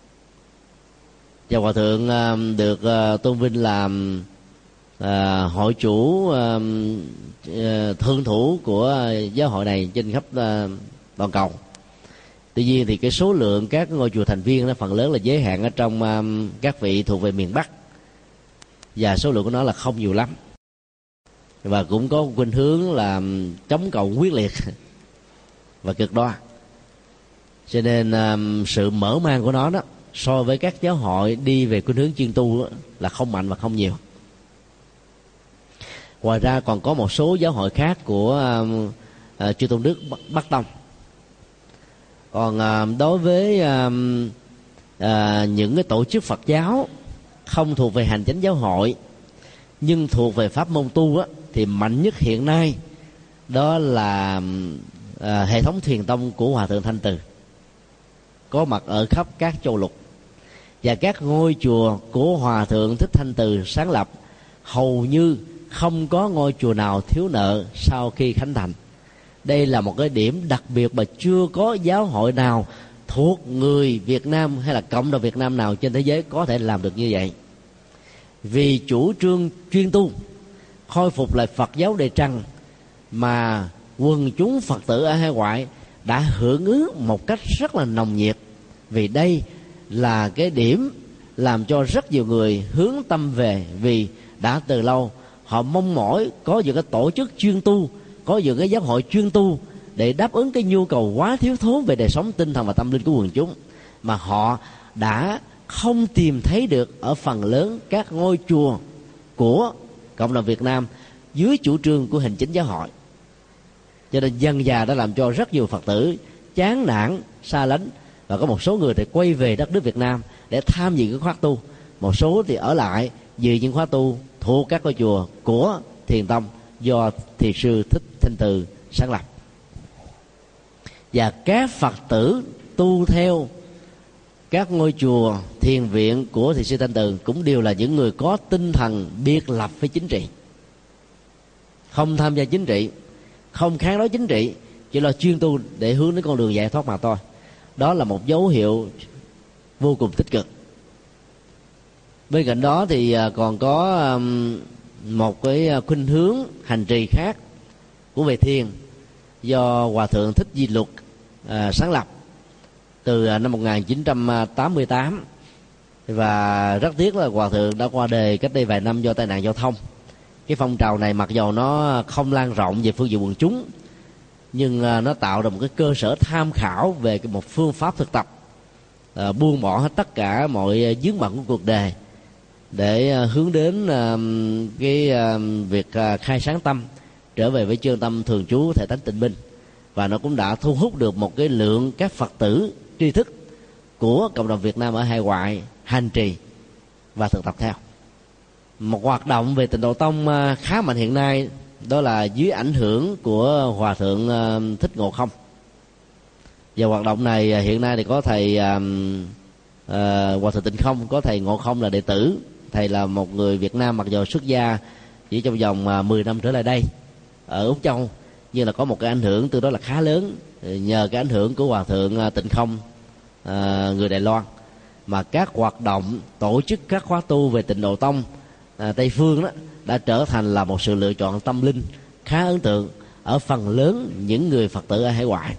và Hòa thượng được tôn vinh làm hội chủ thương thủ của giáo hội này trên khắp toàn cầu. Tuy nhiên thì cái số lượng các ngôi chùa thành viên nó phần lớn là giới hạn ở trong các vị thuộc về miền Bắc, và số lượng của nó là không nhiều lắm, và cũng có khuynh hướng là chống cộng quyết liệt và cực đoan. Cho nên sự mở mang của nó đó so với các giáo hội đi về khuynh hướng chuyên tu là không mạnh và không nhiều. Ngoài ra còn có một số giáo hội khác của chư tôn đức Bắc Tông. Còn đối với những cái tổ chức Phật giáo không thuộc về hành chánh giáo hội nhưng thuộc về pháp môn tu á, thì mạnh nhất hiện nay đó là hệ thống thiền tông của Hòa Thượng Thanh Từ, có mặt ở khắp các châu lục. Và các ngôi chùa của Hòa Thượng Thích Thanh Từ sáng lập hầu như không có ngôi chùa nào thiếu nợ sau khi khánh thành. Đây là một cái điểm đặc biệt mà chưa có giáo hội nào thuộc người Việt Nam hay là cộng đồng Việt Nam nào trên thế giới có thể làm được như vậy. Vì chủ trương chuyên tu, khôi phục lại Phật giáo Đề Trăng, mà quần chúng Phật tử ở hải ngoại đã hưởng ứng một cách rất là nồng nhiệt. Vì đây là cái điểm làm cho rất nhiều người hướng tâm về, vì đã từ lâu họ mong mỏi có những cái tổ chức chuyên tu, có những cái giáo hội chuyên tu để đáp ứng cái nhu cầu quá thiếu thốn về đời sống tinh thần và tâm linh của quần chúng, mà họ đã không tìm thấy được ở phần lớn các ngôi chùa của cộng đồng Việt Nam dưới chủ trương của Hành Chính giáo hội. Cho nên dần dà đã làm cho rất nhiều Phật tử chán nản, xa lánh, và có một số người thì quay về đất nước Việt Nam để tham dự cái khóa tu. Một số thì ở lại dự những khóa tu thuộc các ngôi chùa của Thiền Tông do Thiền sư Thích Thanh Từ sáng lập. Và các Phật tử tu theo các ngôi chùa thiền viện của Thiền sư Thanh Từ cũng đều là những người có tinh thần biệt lập với chính trị, không tham gia chính trị, không kháng đối chính trị, chỉ là chuyên tu để hướng đến con đường giải thoát mà thôi. Đó là một dấu hiệu vô cùng tích cực. Bên cạnh đó thì còn có một cái khuynh hướng hành trì khác của về thiền do Hòa Thượng Thích Di Luật sáng lập từ năm 1988, và rất tiếc là Hòa Thượng đã qua đời cách đây vài năm do tai nạn giao thông. Cái phong trào này mặc dầu nó không lan rộng về phương diện quần chúng, nhưng nó tạo ra một cái cơ sở tham khảo về một phương pháp thực tập, buông bỏ hết tất cả mọi vướng bận của cuộc đời để hướng đến việc khai sáng tâm, trở về với chân tâm thường trú thể tánh tịnh minh. Và nó cũng đã thu hút được một cái lượng các Phật tử tri thức của cộng đồng Việt Nam ở hải ngoại hành trì và thực tập theo. Một hoạt động về Tịnh Độ Tông khá mạnh hiện nay đó là dưới ảnh hưởng của Hòa Thượng Thích Ngộ Không. Và hoạt động này hiện nay thì có thầy Hòa Thượng Tịnh Không, có thầy Ngộ Không là đệ tử. Thầy là một người Việt Nam mặc dù xuất gia chỉ trong vòng 10 năm trở lại đây ở Úc Châu, nhưng là có một cái ảnh hưởng tương đối là khá lớn nhờ cái ảnh hưởng của Hòa Thượng Tịnh Không, người Đài Loan, mà các hoạt động tổ chức các khóa tu về Tịnh Độ Tông Tây Phương đó đã trở thành là một sự lựa chọn tâm linh khá ấn tượng ở phần lớn những người Phật tử ở hải ngoại.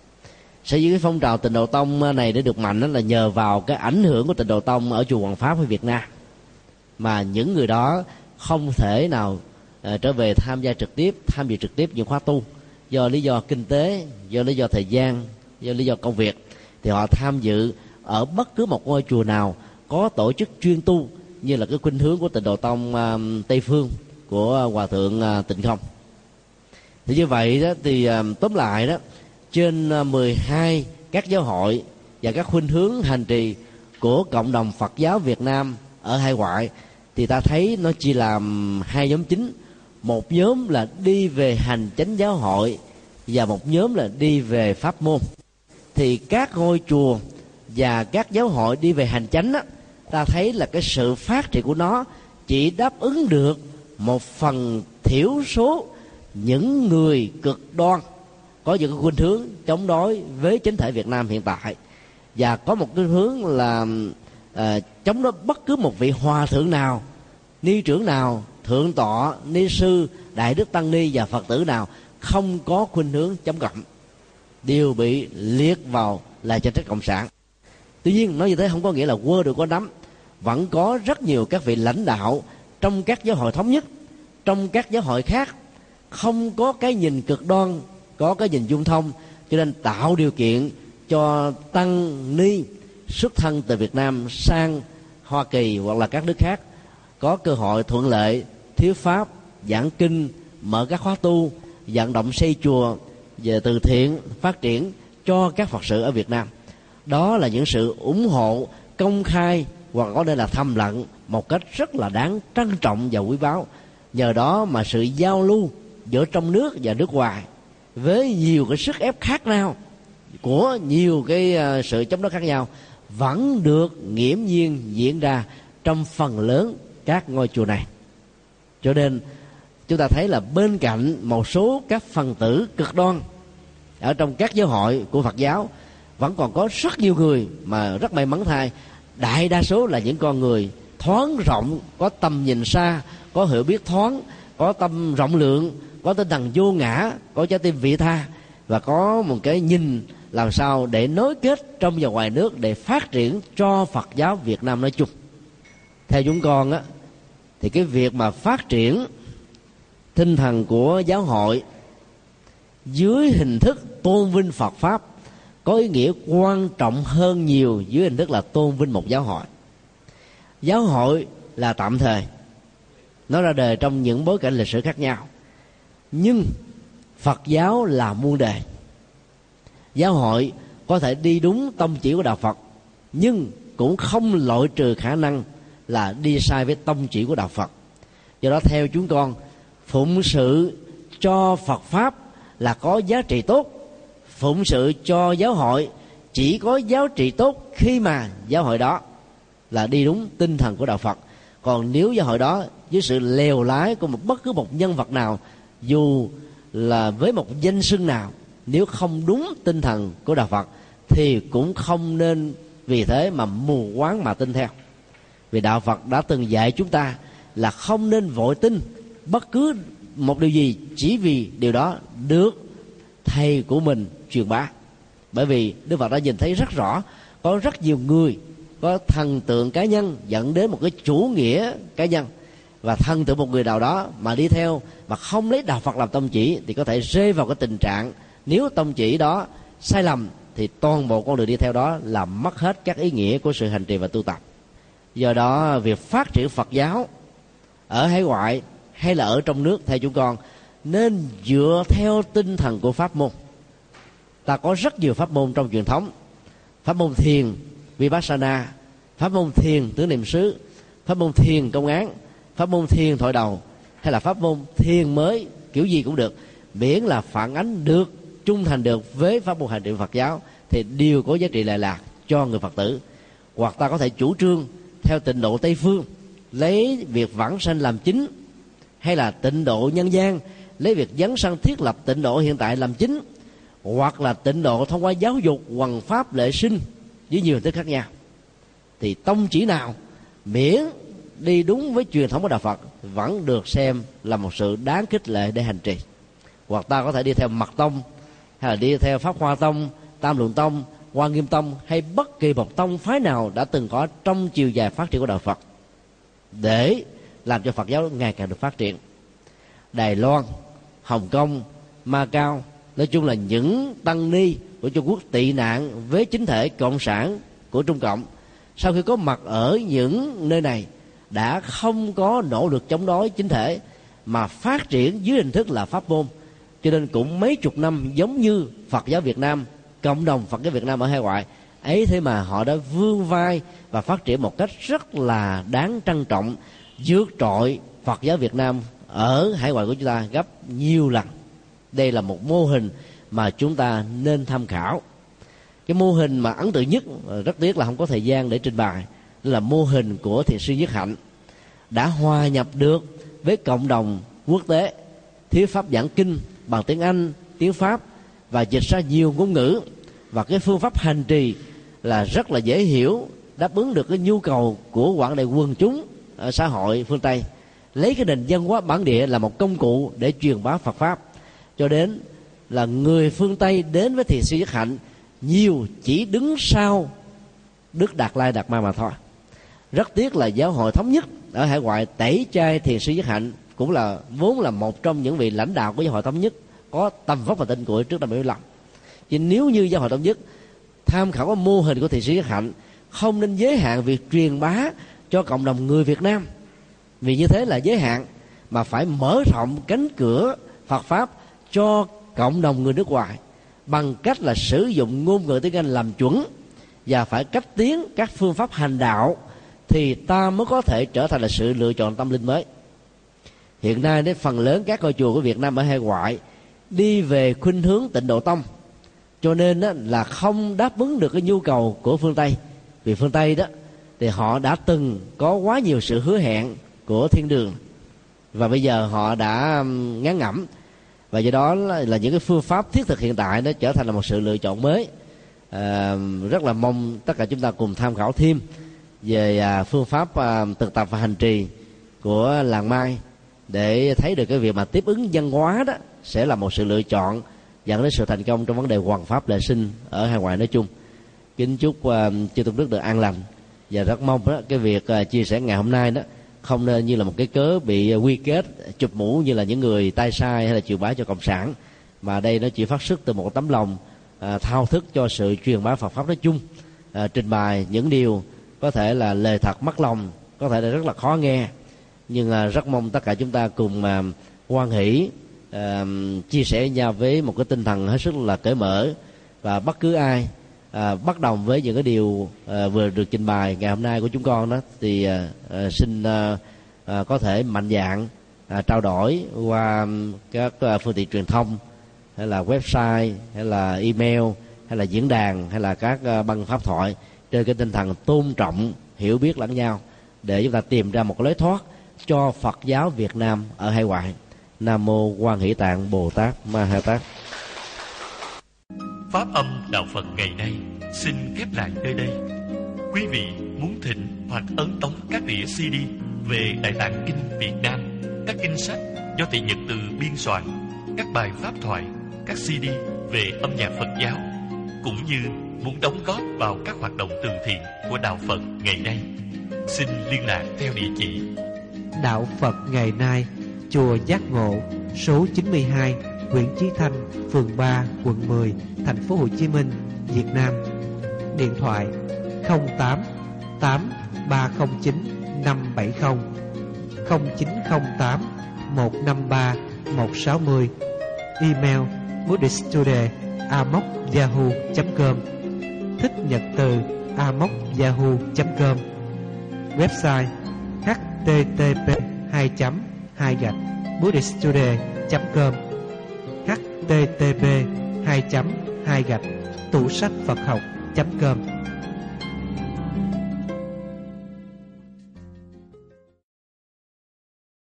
Sở dĩ cái phong trào Tịnh Độ Tông này để được mạnh đó là nhờ vào cái ảnh hưởng của Tịnh Độ Tông ở chùa Hoàng Pháp ở Việt Nam, mà những người đó không thể nào trở về tham dự trực tiếp những khóa tu do lý do kinh tế, do lý do thời gian, do lý do công việc, thì họ tham dự ở bất cứ một ngôi chùa nào có tổ chức chuyên tu như là cái khuynh hướng của Tịnh Độ Tông Tây Phương của Hòa Thượng Tịnh Không. Thì như vậy đó thì tóm lại đó, trên 12 các giáo hội và các khuynh hướng hành trì của cộng đồng Phật giáo Việt Nam ở hải ngoại thì ta thấy nó chỉ làm hai nhóm chính. Một nhóm là đi về hành chánh giáo hội và một nhóm là đi về pháp môn. Thì các ngôi chùa và các giáo hội đi về hành chánh á, ta thấy là cái sự phát triển của nó chỉ đáp ứng được một phần thiểu số những người cực đoan có những cái khuynh hướng chống đối với chính thể Việt Nam hiện tại, và có một cái hướng là chống đối bất cứ một vị hòa thượng nào, ni trưởng nào, thượng tọa, ni sư, đại đức tăng ni và Phật tử nào không có khuynh hướng chống cộng đều bị liệt vào là tranh trách cộng sản. Tuy nhiên nói như thế không có nghĩa là quơ được có nắm. Vẫn có rất nhiều các vị lãnh đạo trong các giáo hội thống nhất, trong các giáo hội khác không có cái nhìn cực đoan, có cái nhìn dung thông, cho nên tạo điều kiện cho tăng ni xuất thân từ Việt Nam sang Hoa Kỳ hoặc là các nước khác có cơ hội thuận lợi thuyết pháp, giảng kinh, mở các khóa tu, vận động xây chùa, về từ thiện phát triển cho các Phật sự ở Việt Nam. Đó là những sự ủng hộ công khai hoặc có nên là thầm lặng một cách rất là đáng trân trọng và quý báu. Nhờ đó mà sự giao lưu giữa trong nước và nước ngoài với nhiều cái sức ép khác nhau của nhiều cái sự chống đối khác nhau vẫn được nghiễm nhiên diễn ra trong phần lớn các ngôi chùa này. Cho nên chúng ta thấy là bên cạnh một số các phần tử cực đoan ở trong các giáo hội của Phật giáo, vẫn còn có rất nhiều người mà rất may mắn thay, đại đa số là những con người thoáng rộng, có tầm nhìn xa, có hiểu biết thoáng, có tâm rộng lượng, có tinh thần vô ngã, có trái tim vị tha, và có một cái nhìn làm sao để nối kết trong và ngoài nước để phát triển cho Phật giáo Việt Nam nói chung. Theo chúng con á, thì cái việc mà phát triển tinh thần của giáo hội dưới hình thức tôn vinh Phật Pháp có ý nghĩa quan trọng hơn nhiều dưới hình thức là tôn vinh một giáo hội. Giáo hội là tạm thời, nó ra đời trong những bối cảnh lịch sử khác nhau, nhưng Phật giáo là muôn đời. Giáo hội có thể đi đúng tông chỉ của đạo Phật, nhưng cũng không loại trừ khả năng là đi sai với tông chỉ của đạo Phật. Do đó theo chúng con, phụng sự cho Phật Pháp là có giá trị tốt. Phụng sự cho giáo hội chỉ có giá trị tốt khi mà giáo hội đó là đi đúng tinh thần của đạo Phật. Còn nếu giáo hội đó với sự lèo lái của bất cứ một nhân vật nào, dù là với một danh xưng nào, nếu không đúng tinh thần của đạo Phật thì cũng không nên vì thế mà mù quáng mà tin theo. Vì đạo Phật đã từng dạy chúng ta là không nên vội tin bất cứ một điều gì chỉ vì điều đó được thầy của mình truyền bá. Bởi vì Đức Phật đã nhìn thấy rất rõ, có rất nhiều người có thần tượng cá nhân dẫn đến một cái chủ nghĩa cá nhân, và thần tượng một người nào đó mà đi theo mà không lấy đạo Phật làm tông chỉ thì có thể rơi vào cái tình trạng nếu tông chỉ đó sai lầm thì toàn bộ con đường đi theo đó làm mất hết các ý nghĩa của sự hành trì và tu tập. Do đó việc phát triển Phật giáo ở hải ngoại hay là ở trong nước theo chúng con nên dựa theo tinh thần của pháp môn. Ta có rất nhiều pháp môn trong truyền thống: pháp môn thiền Vipassana, pháp môn thiền tứ niệm xứ, pháp môn thiền công án, pháp môn thiền thoại đầu, hay là pháp môn thiền mới, kiểu gì cũng được, miễn là phản ánh được, trung thành được với pháp môn hành trì Phật giáo thì đều có giá trị lệ lạc cho người Phật tử. Hoặc ta có thể chủ trương theo tịnh độ Tây phương, lấy việc vãng sanh làm chính, hay là tịnh độ nhân gian, lấy việc dấn sân thiết lập tịnh độ hiện tại làm chính, hoặc là tịnh độ thông qua giáo dục, hoằng pháp, lệ sinh với nhiều hình thức khác nhau. Thì tông chỉ nào miễn đi đúng với truyền thống của đạo Phật vẫn được xem là một sự đáng khích lệ để hành trì. Hoặc ta có thể đi theo Mật tông, hay là đi theo Pháp Hoa tông, Tam Luận tông, Hoa Nghiêm tông, hay bất kỳ một tông phái nào đã từng có trong chiều dài phát triển của đạo Phật, để làm cho Phật giáo ngày càng được phát triển. Đài Loan, Hồng Kông, Macau, nói chung là những tăng ni của Trung Quốc tị nạn với chính thể cộng sản của Trung Cộng, sau khi có mặt ở những nơi này đã không có nỗ lực chống đối chính thể mà phát triển dưới hình thức là pháp môn. Cho nên cũng mấy chục năm giống như Phật giáo Việt Nam, cộng đồng Phật giáo Việt Nam ở hải ngoại ấy, thế mà họ đã vươn vai và phát triển một cách rất là đáng trân trọng, vượt trội Phật giáo Việt Nam ở hải ngoại của chúng ta gấp nhiều lần. Đây là một mô hình mà chúng ta nên tham khảo. Cái mô hình mà ấn tượng nhất, rất tiếc là không có thời gian để trình bày, là mô hình của thiền sư Nhất Hạnh, đã hòa nhập được với cộng đồng quốc tế, thuyết pháp giảng kinh bằng tiếng Anh, tiếng Pháp và dịch ra nhiều ngôn ngữ. Và cái phương pháp hành trì là rất là dễ hiểu, đáp ứng được cái nhu cầu của quảng đại quần chúng ở xã hội phương Tây, lấy cái nền văn hóa bản địa là một công cụ để truyền bá Phật Pháp. Cho đến là người phương Tây đến với thiền sư Nhất Hạnh nhiều chỉ đứng sau Đức Đạt Lai Đạt Ma mà thôi. Rất tiếc là giáo hội Thống Nhất ở hải ngoại tẩy chay thiền sư Nhất Hạnh, cũng là vốn là một trong những vị lãnh đạo của giáo hội Thống Nhất có tầm vóc và tên tuổi trước năm 75. Chỉ nếu như giáo hội Thống Nhất tham khảo cái mô hình của thiền sư Nhất Hạnh, không nên giới hạn việc truyền bá cho cộng đồng người Việt Nam, vì như thế là giới hạn, mà phải mở rộng cánh cửa Phật Pháp cho cộng đồng người nước ngoài bằng cách là sử dụng ngôn ngữ tiếng Anh làm chuẩn, và phải cách tiến các phương pháp hành đạo thì ta mới có thể trở thành là sự lựa chọn tâm linh mới. Hiện nay đến phần lớn các ngôi chùa của Việt Nam ở hải ngoại đi về khuynh hướng Tịnh Độ Tông, cho nên là không đáp ứng được cái nhu cầu của phương Tây. Vì phương Tây đó thì họ đã từng có quá nhiều sự hứa hẹn của thiên đường, và bây giờ họ đã ngán ngẩm, và do đó là những cái phương pháp thiết thực hiện tại nó trở thành là một sự lựa chọn mới. Rất là mong tất cả chúng ta cùng tham khảo thêm về phương pháp thực tập và hành trì của làng Mai, để thấy được cái việc mà tiếp ứng văn hóa đó sẽ là một sự lựa chọn dẫn đến sự thành công trong vấn đề hoằng pháp lệ sinh ở hải ngoại nói chung. Kính chúc chư tôn đức được an lành, và rất mong đó, cái việc chia sẻ ngày hôm nay đó không nên như là một cái cớ bị quy kết chụp mũ như là những người tay sai hay là chiều bá cho cộng sản, mà đây nó chỉ phát xuất từ một tấm lòng thao thức cho sự truyền bá Phật pháp nói chung, trình bày những điều có thể là lời thật mất lòng, có thể là rất là khó nghe, nhưng rất mong tất cả chúng ta cùng hoan hỷ chia sẻ với nhau với một cái tinh thần hết sức là cởi mở, và bất cứ ai bất đồng với những cái điều vừa được trình bày ngày hôm nay của chúng con đó thì xin có thể mạnh dạn trao đổi qua các phương tiện truyền thông, hay là website, hay là email, hay là diễn đàn, hay là các băng pháp thoại, trên cái tinh thần tôn trọng, hiểu biết lẫn nhau, để chúng ta tìm ra một cái lối thoát cho Phật giáo Việt Nam ở hải ngoại. Nam mô Quan Hỷ Tạng Bồ Tát Ma Ha Tát. Pháp âm đạo Phật ngày nay xin khép lại nơi đây. Quý vị muốn thỉnh hoặc ấn tống các đĩa CD về Đại Tạng Kinh Việt Nam, các kinh sách do Thị Nhật Từ biên soạn, các bài pháp thoại, các CD về âm nhạc Phật giáo, cũng như muốn đóng góp vào các hoạt động từ thiện của đạo Phật ngày nay, xin liên lạc theo địa chỉ: Đạo Phật ngày nay, chùa Giác Ngộ, số 92, Nguyễn Chí Thanh, phường 3, quận 10, thành phố Hồ Chí Minh, Việt Nam. Điện thoại 08 8309 570, 0908 153 160. Email buddhisttoday@yahoo.com, thích nhật từ @yahoo.com. Website http://buddhisttoday.com, http://tủ sách Phật học.com.